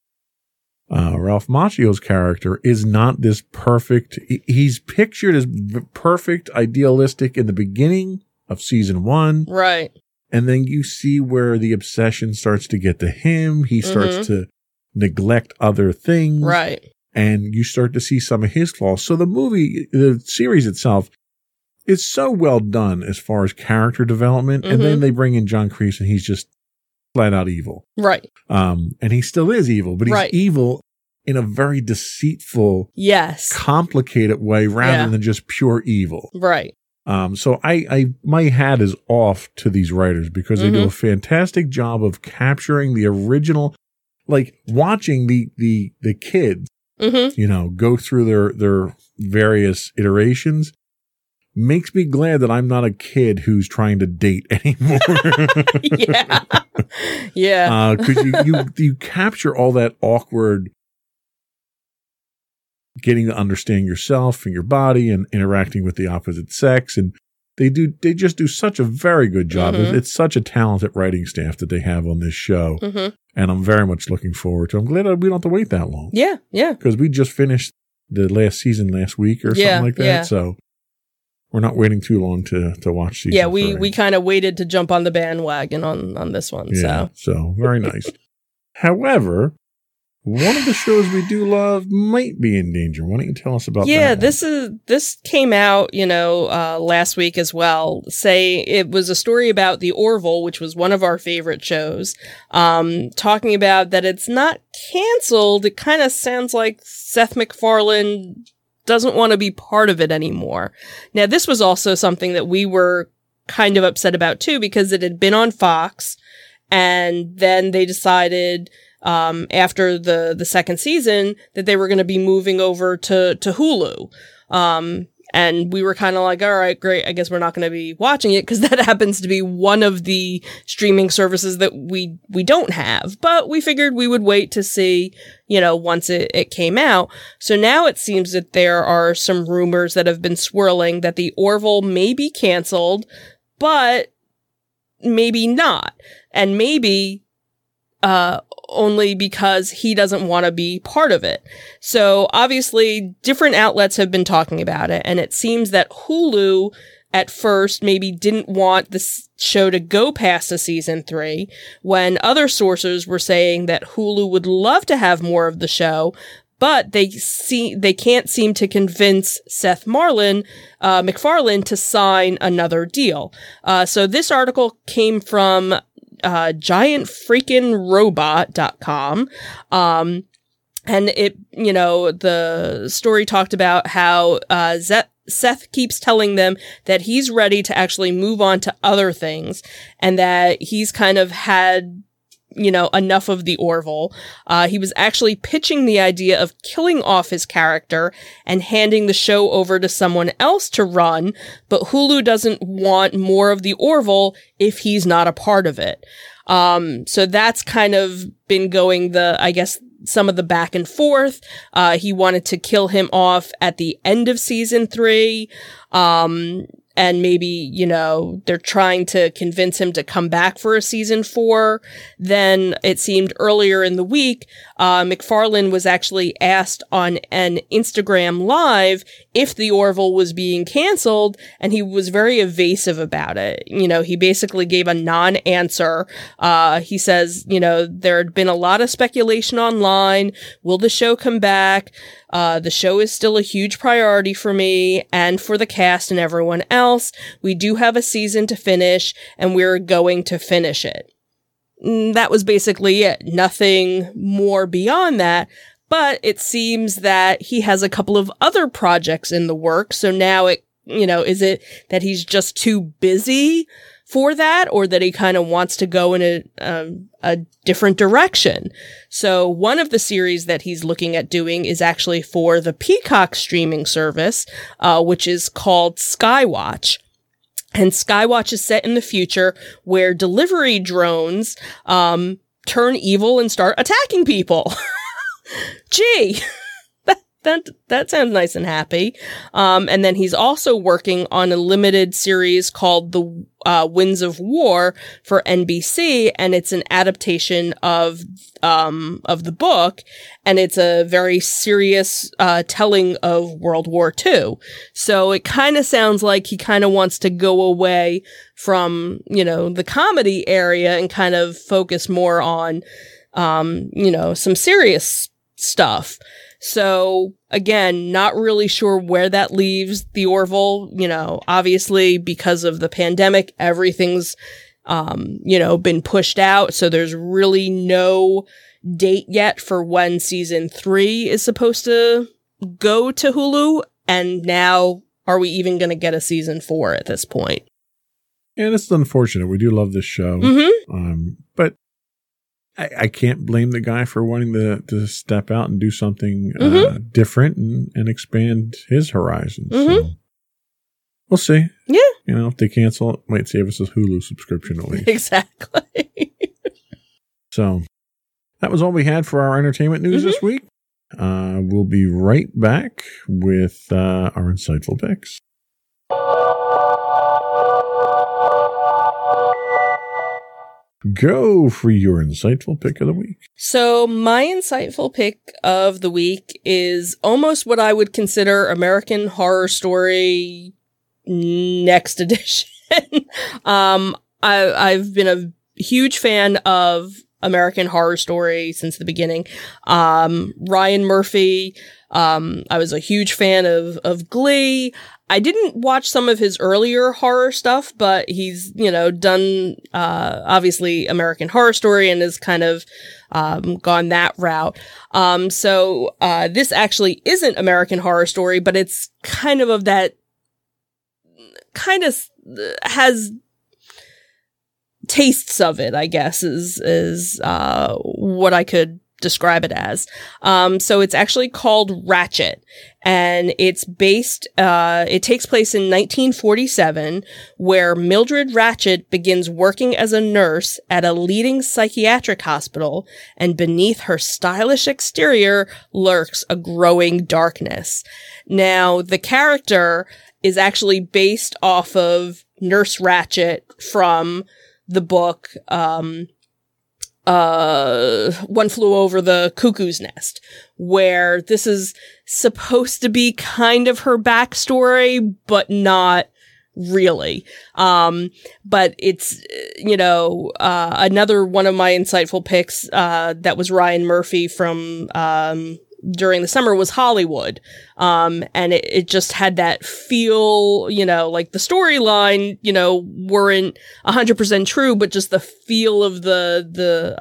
[SPEAKER 2] Ralph Macchio's character is not this perfect. He's pictured as perfect, idealistic in the beginning of season 1.
[SPEAKER 1] Right.
[SPEAKER 2] And then you see where the obsession starts to get to him. He starts to neglect other things.
[SPEAKER 1] Right.
[SPEAKER 2] And you start to see some of his flaws. So the series itself is so well done as far as character development. And then they bring in John Kreese and he's just flat out evil.
[SPEAKER 1] Right.
[SPEAKER 2] And he still is evil, but he's evil in a very deceitful, complicated way rather than just pure evil.
[SPEAKER 1] Right.
[SPEAKER 2] So my hat is off to these writers because they do a fantastic job of capturing the original, like watching the kids, go through their various iterations makes me glad that I'm not a kid who's trying to date anymore.
[SPEAKER 1] Yeah.
[SPEAKER 2] Cause you capture all that awkward getting to understand yourself and your body and interacting with the opposite sex. And they just do such a very good job. It's such a talented writing staff that they have on this show. And I'm very much looking forward to it. I'm glad that we don't have to wait that long.
[SPEAKER 1] Yeah. Yeah.
[SPEAKER 2] Because we just finished the last season last week or something like that.
[SPEAKER 1] Yeah.
[SPEAKER 2] So we're not waiting too long to watch season 3.
[SPEAKER 1] We kind of waited to jump on the bandwagon on this one.
[SPEAKER 2] Yeah, so very nice. However, one of the shows we do love might be in danger. Why don't you tell us about that?
[SPEAKER 1] Yeah, this came out, last week as well. It was a story about The Orville, which was one of our favorite shows, talking about that it's not canceled. It kind of sounds like Seth MacFarlane doesn't want to be part of it anymore. Now, this was also something that we were kind of upset about too, because it had been on Fox, and then they decided after the second season that they were going to be moving over to Hulu. And we were kind of like, all right, great. I guess we're not going to be watching it, because that happens to be one of the streaming services that we don't have. But we figured we would wait to see, once it came out. So now it seems that there are some rumors that have been swirling that The Orville may be canceled, but maybe not. And maybe only because he doesn't want to be part of it. So obviously different outlets have been talking about it, and it seems that Hulu at first maybe didn't want the show to go past a season 3, when other sources were saying that Hulu would love to have more of the show, but they can't seem to convince Seth MacFarlane to sign another deal. So this article came from giantfreakinrobot.com. And it, the story talked about how, Seth keeps telling them that he's ready to actually move on to other things, and that he's kind of had, enough of the Orville. He was actually pitching the idea of killing off his character and handing the show over to someone else to run, but Hulu doesn't want more of the Orville if he's not a part of it. So that's kind of been going some of the back and forth. He wanted to kill him off at the end of season 3. And maybe, they're trying to convince him to come back for a season 4. Then it seemed earlier in the week, MacFarlane was actually asked on an Instagram Live if The Orville was being canceled, and he was very evasive about it. He basically gave a non-answer. He says, there had been a lot of speculation online. Will the show come back? The show is still a huge priority for me and for the cast and everyone else. We do have a season to finish, and we're going to finish it. That was basically it. Nothing more beyond that. But it seems that he has a couple of other projects in the works. So now is it that he's just too busy for that, or that he kind of wants to go in a different direction? So one of the series that he's looking at doing is actually for the Peacock streaming service, which is called Skywatch. And Skywatch is set in the future where delivery drones turn evil and start attacking people. Gee, that sounds nice and happy. And then he's also working on a limited series called The Winds of War for NBC, and it's an adaptation of the book, and it's a very serious telling of World War II. So it kind of sounds like he kind of wants to go away from, the comedy area and kind of focus more on, some serious stuff. So again, not really sure where that leaves The Orville. Obviously because of the pandemic, everything's, been pushed out. So there's really no date yet for when season 3 is supposed to go to Hulu. And now, are we even going to get a season 4 at this point?
[SPEAKER 2] And it's unfortunate. We do love this show.
[SPEAKER 1] Mm-hmm.
[SPEAKER 2] But I can't blame the guy for wanting to step out and do something different and expand his horizons. So we'll see.
[SPEAKER 1] Yeah.
[SPEAKER 2] If they cancel it, might save us a Hulu subscription at least.
[SPEAKER 1] Exactly.
[SPEAKER 2] So that was all we had for our entertainment news this week. We'll be right back with our insightful picks. Go for your insightful pick of the week.
[SPEAKER 1] So my insightful pick of the week is almost what I would consider American Horror Story Next Edition. I've been a huge fan of American Horror Story since the beginning. Ryan Murphy, I was a huge fan of Glee. I didn't watch some of his earlier horror stuff, but he's, done, obviously American Horror Story and has kind of, gone that route. So this actually isn't American Horror Story, but it's kind of that, kind of has tastes of it, I guess, is what I could describe it as. So it's actually called Ratched, and it's based, it takes place in 1947, where Mildred Ratched begins working as a nurse at a leading psychiatric hospital, and beneath her stylish exterior lurks a growing darkness. Now, the character is actually based off of Nurse Ratched from the book, One Flew Over the Cuckoo's Nest, where this is supposed to be kind of her backstory, but not really. But it's, another one of my insightful picks, that was Ryan Murphy from, during the summer was Hollywood. And it just had that feel, like the storyline, weren't 100% true, but just the feel of the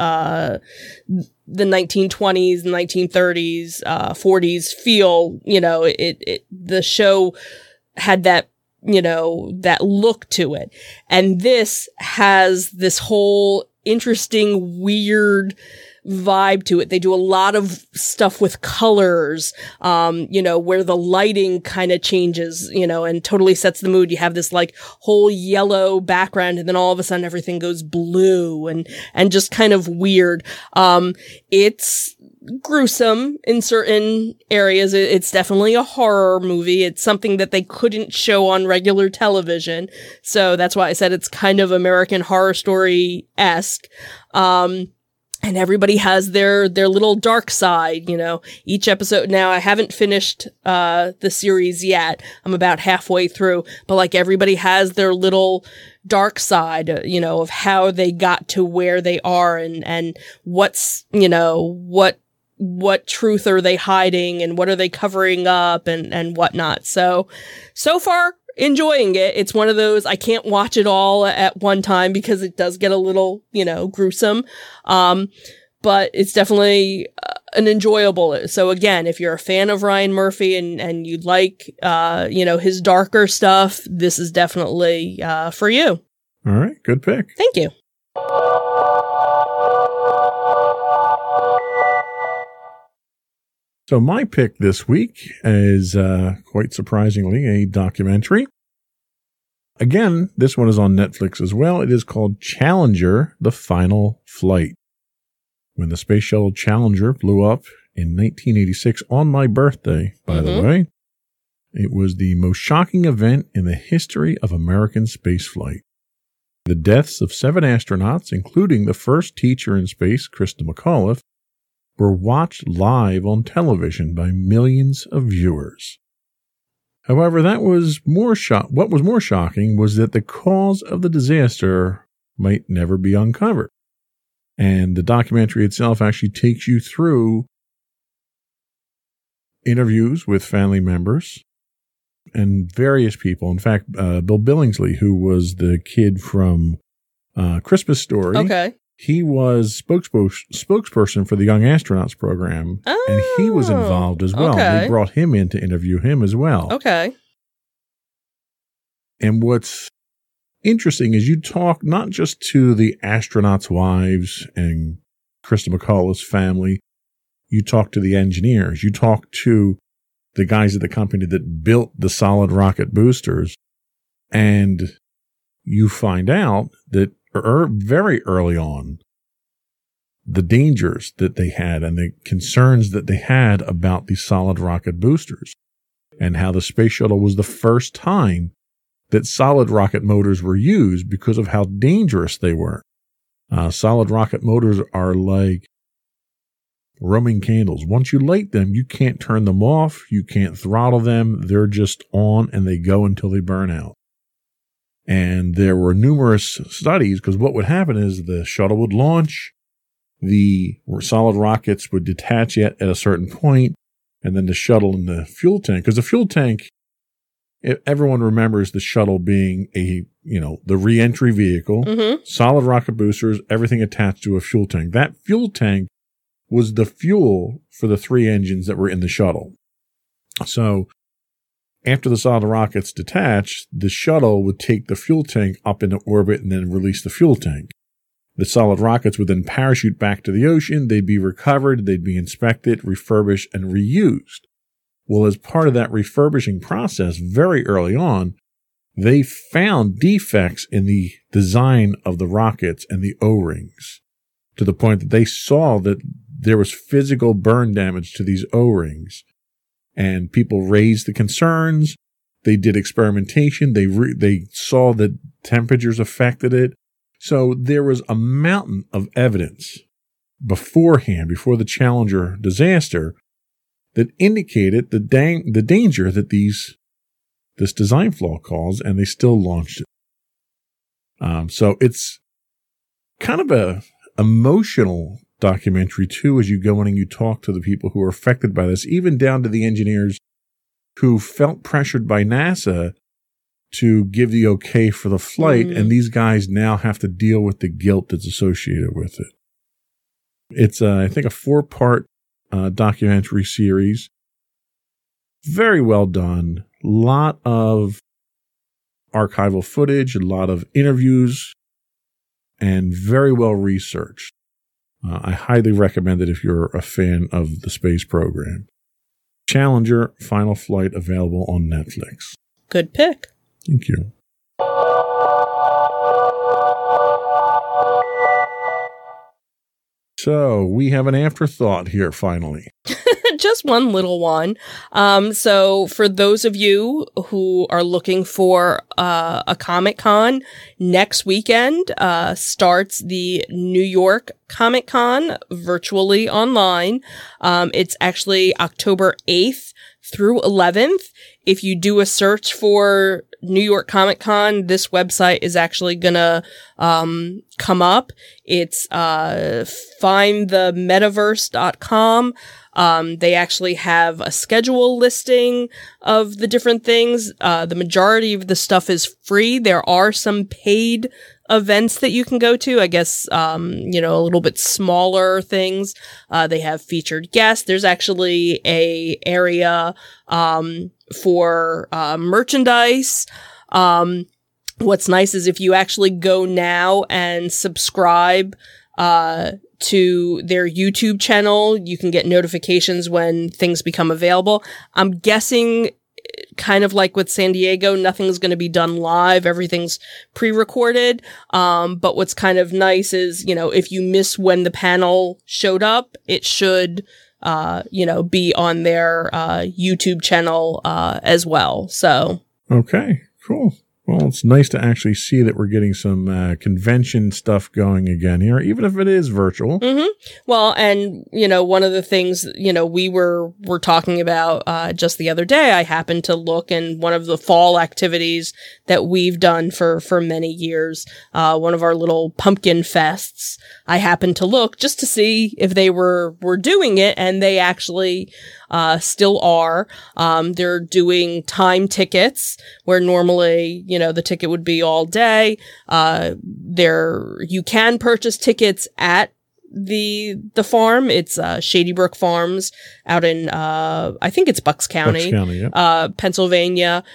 [SPEAKER 1] 1920s, 1930s, 40s feel, the show had that, that look to it. And this has this whole interesting, weird vibe to it. They do a lot of stuff with colors, where the lighting kind of changes, and totally sets the mood. You have this like whole yellow background, and then all of a sudden everything goes blue and just kind of weird. It's gruesome in certain areas. It's definitely a horror movie. It's something that they couldn't show on regular television. So that's why I said it's kind of American Horror Story-esque. And everybody has their little dark side, each episode. Now, I haven't finished, the series yet. I'm about halfway through, but like everybody has their little dark side, of how they got to where they are and what's, what truth are they hiding and what are they covering up and whatnot. So far, enjoying it. It's one of those, I can't watch it all at one time because it does get a little, gruesome. But it's definitely an enjoyable. So again, if you're a fan of Ryan Murphy and you like, his darker stuff, this is definitely, for you.
[SPEAKER 2] All right. Good pick.
[SPEAKER 1] Thank you.
[SPEAKER 2] So my pick this week is, quite surprisingly, a documentary. Again, this one is on Netflix as well. It is called Challenger: The Final Flight. When the Space Shuttle Challenger flew up in 1986 on my birthday, by the way, it was the most shocking event in the history of American spaceflight. The deaths of 7 astronauts, including the first teacher in space, Krista McAuliffe, were watched live on television by millions of viewers. However, what was more shocking was that the cause of the disaster might never be uncovered. And the documentary itself actually takes you through interviews with family members and various people. In fact, Bill Billingsley, who was the kid from Christmas Story.
[SPEAKER 1] Okay.
[SPEAKER 2] He was spokesperson for the Young Astronauts program, and he was involved as well.
[SPEAKER 1] Okay.
[SPEAKER 2] They brought him in to interview him as well.
[SPEAKER 1] Okay.
[SPEAKER 2] And what's interesting is you talk not just to the astronauts' wives and Krista McAuliffe's family, you talk to the engineers, you talk to the guys at the company that built the solid rocket boosters, and you find out that very early on, the dangers that they had and the concerns that they had about the solid rocket boosters, and how the space shuttle was the first time that solid rocket motors were used because of how dangerous they were. Solid rocket motors are like Roman candles. Once you light them, you can't turn them off. You can't throttle them. They're just on and they go until they burn out. And there were numerous studies, because what would happen is the shuttle would launch, the solid rockets would detach at a certain point, and then the shuttle and the fuel tank. Because the fuel tank, everyone remembers the shuttle being the re-entry vehicle, solid rocket boosters, everything attached to a fuel tank. That fuel tank was the fuel for the 3 engines that were in the shuttle. So after the solid rockets detached, the shuttle would take the fuel tank up into orbit and then release the fuel tank. The solid rockets would then parachute back to the ocean. They'd be recovered. They'd be inspected, refurbished, and reused. Well, as part of that refurbishing process, very early on, they found defects in the design of the rockets and the O-rings, to the point that they saw that there was physical burn damage to these O-rings. And people raised the concerns. They did experimentation. They saw that temperatures affected it. So there was a mountain of evidence beforehand, before the Challenger disaster, that indicated the danger that this design flaw caused, and they still launched it. So it's kind of a emotional documentary too, as you go in and you talk to the people who are affected by this, even down to the engineers who felt pressured by NASA to give the okay for the flight, and these guys now have to deal with the guilt that's associated with it. It's, I think, a 4-part documentary series. Very well done. Lot of archival footage, a lot of interviews, and very well researched. I highly recommend it if you're a fan of the space program. Challenger Final Flight, available on Netflix.
[SPEAKER 1] Good pick.
[SPEAKER 2] Thank you. So we have an afterthought here finally.
[SPEAKER 1] Just one little one. So for those of you who are looking for a Comic-Con, next weekend starts the New York Comic-Con virtually online. It's actually October 8th through 11th. If you do a search for New York Comic-Con, this website is actually gonna come up. It's findthemetaverse.com. They actually have a schedule listing of the different things. The majority of the stuff is free. There are some paid events that you can go to. I guess, a little bit smaller things. They have featured guests. There's actually a area, for, merchandise. What's nice is if you actually go now and subscribe, to their YouTube channel, you can get notifications when things become available. I'm guessing, kind of like with San Diego, nothing's going to be done live. Everything's pre-recorded. But what's kind of nice is, if you miss when the panel showed up, it should, be on their, YouTube channel, as well. So. Okay, cool. Well, it's nice to actually see that we're getting some convention stuff going again here, even if it is virtual. Mm-hmm. Well, and, one of the things, we were talking about just the other day, I happened to look, and one of the fall activities that we've done for many years, one of our little pumpkin fests, I happened to look just to see if they were doing it, and they actually still are. They're doing time tickets where normally, the ticket would be all day. You can purchase tickets at the farm. It's Shady Brook Farms out in I think it's Bucks County, yeah. Pennsylvania.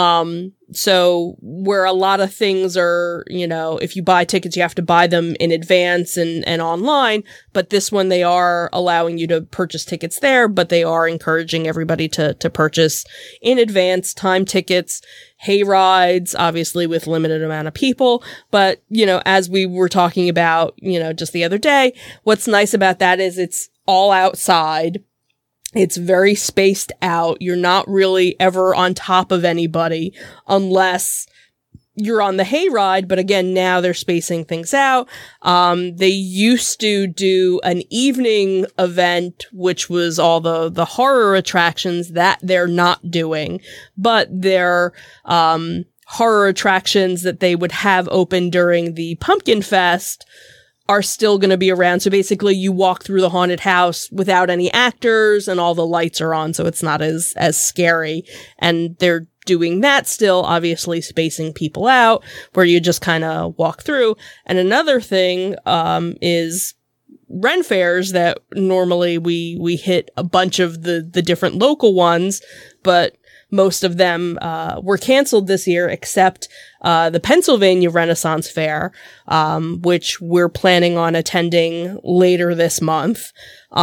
[SPEAKER 1] So where a lot of things are, if you buy tickets, you have to buy them in advance and online. But this one, they are allowing you to purchase tickets there, but they are encouraging everybody to purchase in advance time tickets, hay rides, obviously with limited amount of people. But, as we were talking about, just the other day, what's nice about that is it's all outside. It's very spaced out. You're not really ever on top of anybody unless you're on the hayride. But again, now they're spacing things out. They used to do an evening event, which was all the horror attractions that they're not doing, but they're, horror attractions that they would have open during the Pumpkin Fest are still going to be around. So basically you walk through the haunted house without any actors and all the lights are on, so it's not as scary. And they're doing that still, obviously spacing people out where you just kind of walk through. And another thing is Ren fairs that normally we hit a bunch of the different local ones, but most of them were canceled this year, except the Pennsylvania Renaissance Fair, which we're planning on attending later this month.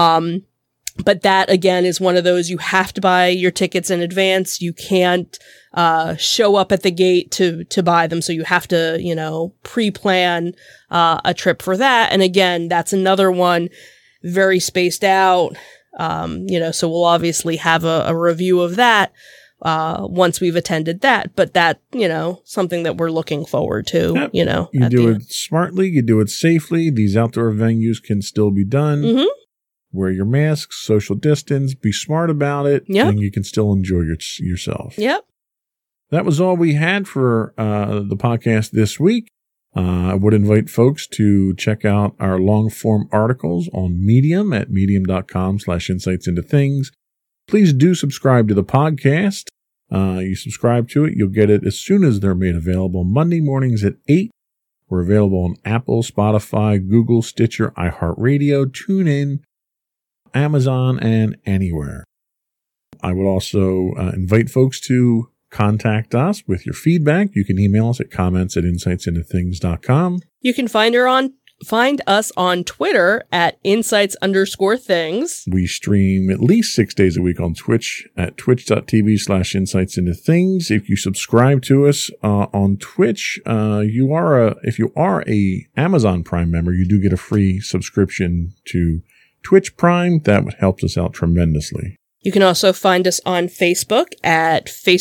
[SPEAKER 1] But that, again, is one of those you have to buy your tickets in advance. You can't show up at the gate to buy them. So you have to, pre-plan a trip for that. And again, that's another one very spaced out. So we'll obviously have a review of that once we've attended that. But that, something that we're looking forward to,
[SPEAKER 2] Yep. You do it smartly. You do it safely. These outdoor venues can still be done. Mm-hmm. Wear your masks, social distance, be smart about it, and you can still enjoy yourself.
[SPEAKER 1] Yep.
[SPEAKER 2] That was all we had for the podcast this week. I would invite folks to check out our long-form articles on Medium at medium.com/insightsintothings. Please do subscribe to the podcast. You subscribe to it, you'll get it as soon as they're made available. Monday mornings at 8. We're available on Apple, Spotify, Google, Stitcher, iHeartRadio, TuneIn, Amazon, and anywhere. I would also invite folks to contact us with your feedback. You can email us at comments@insightsintothings.com.
[SPEAKER 1] You can find us on Twitter at insights_things.
[SPEAKER 2] We stream at least 6 days a week on Twitch at twitch.tv/insightsintothings. If you subscribe to us on Twitch, if you are a Amazon Prime member, you do get a free subscription to Twitch Prime. That helps us out tremendously.
[SPEAKER 1] You can also find us on Facebook at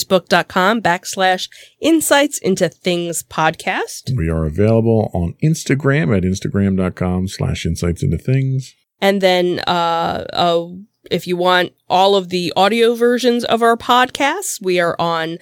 [SPEAKER 1] facebook.com/insightsintothingspodcast.
[SPEAKER 2] We are available on Instagram at instagram.com/insightsintothings.
[SPEAKER 1] And then, if you want all of the audio versions of our podcasts, we are on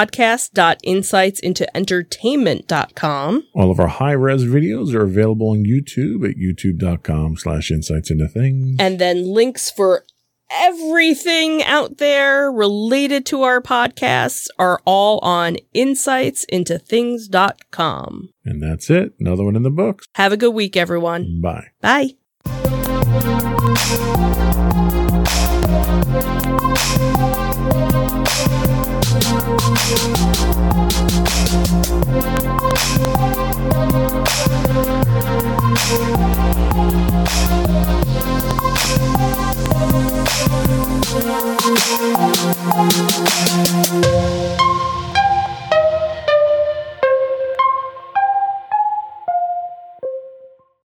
[SPEAKER 1] podcast.insightsintoentertainment.com.
[SPEAKER 2] All of our high-res videos are available on YouTube at youtube.com/insightsintothings.
[SPEAKER 1] And then links for everything out there related to our podcasts are all on insightsintothings.com.
[SPEAKER 2] And that's it. Another one in the books.
[SPEAKER 1] Have a good week, everyone.
[SPEAKER 2] Bye.
[SPEAKER 1] Bye. Thank you.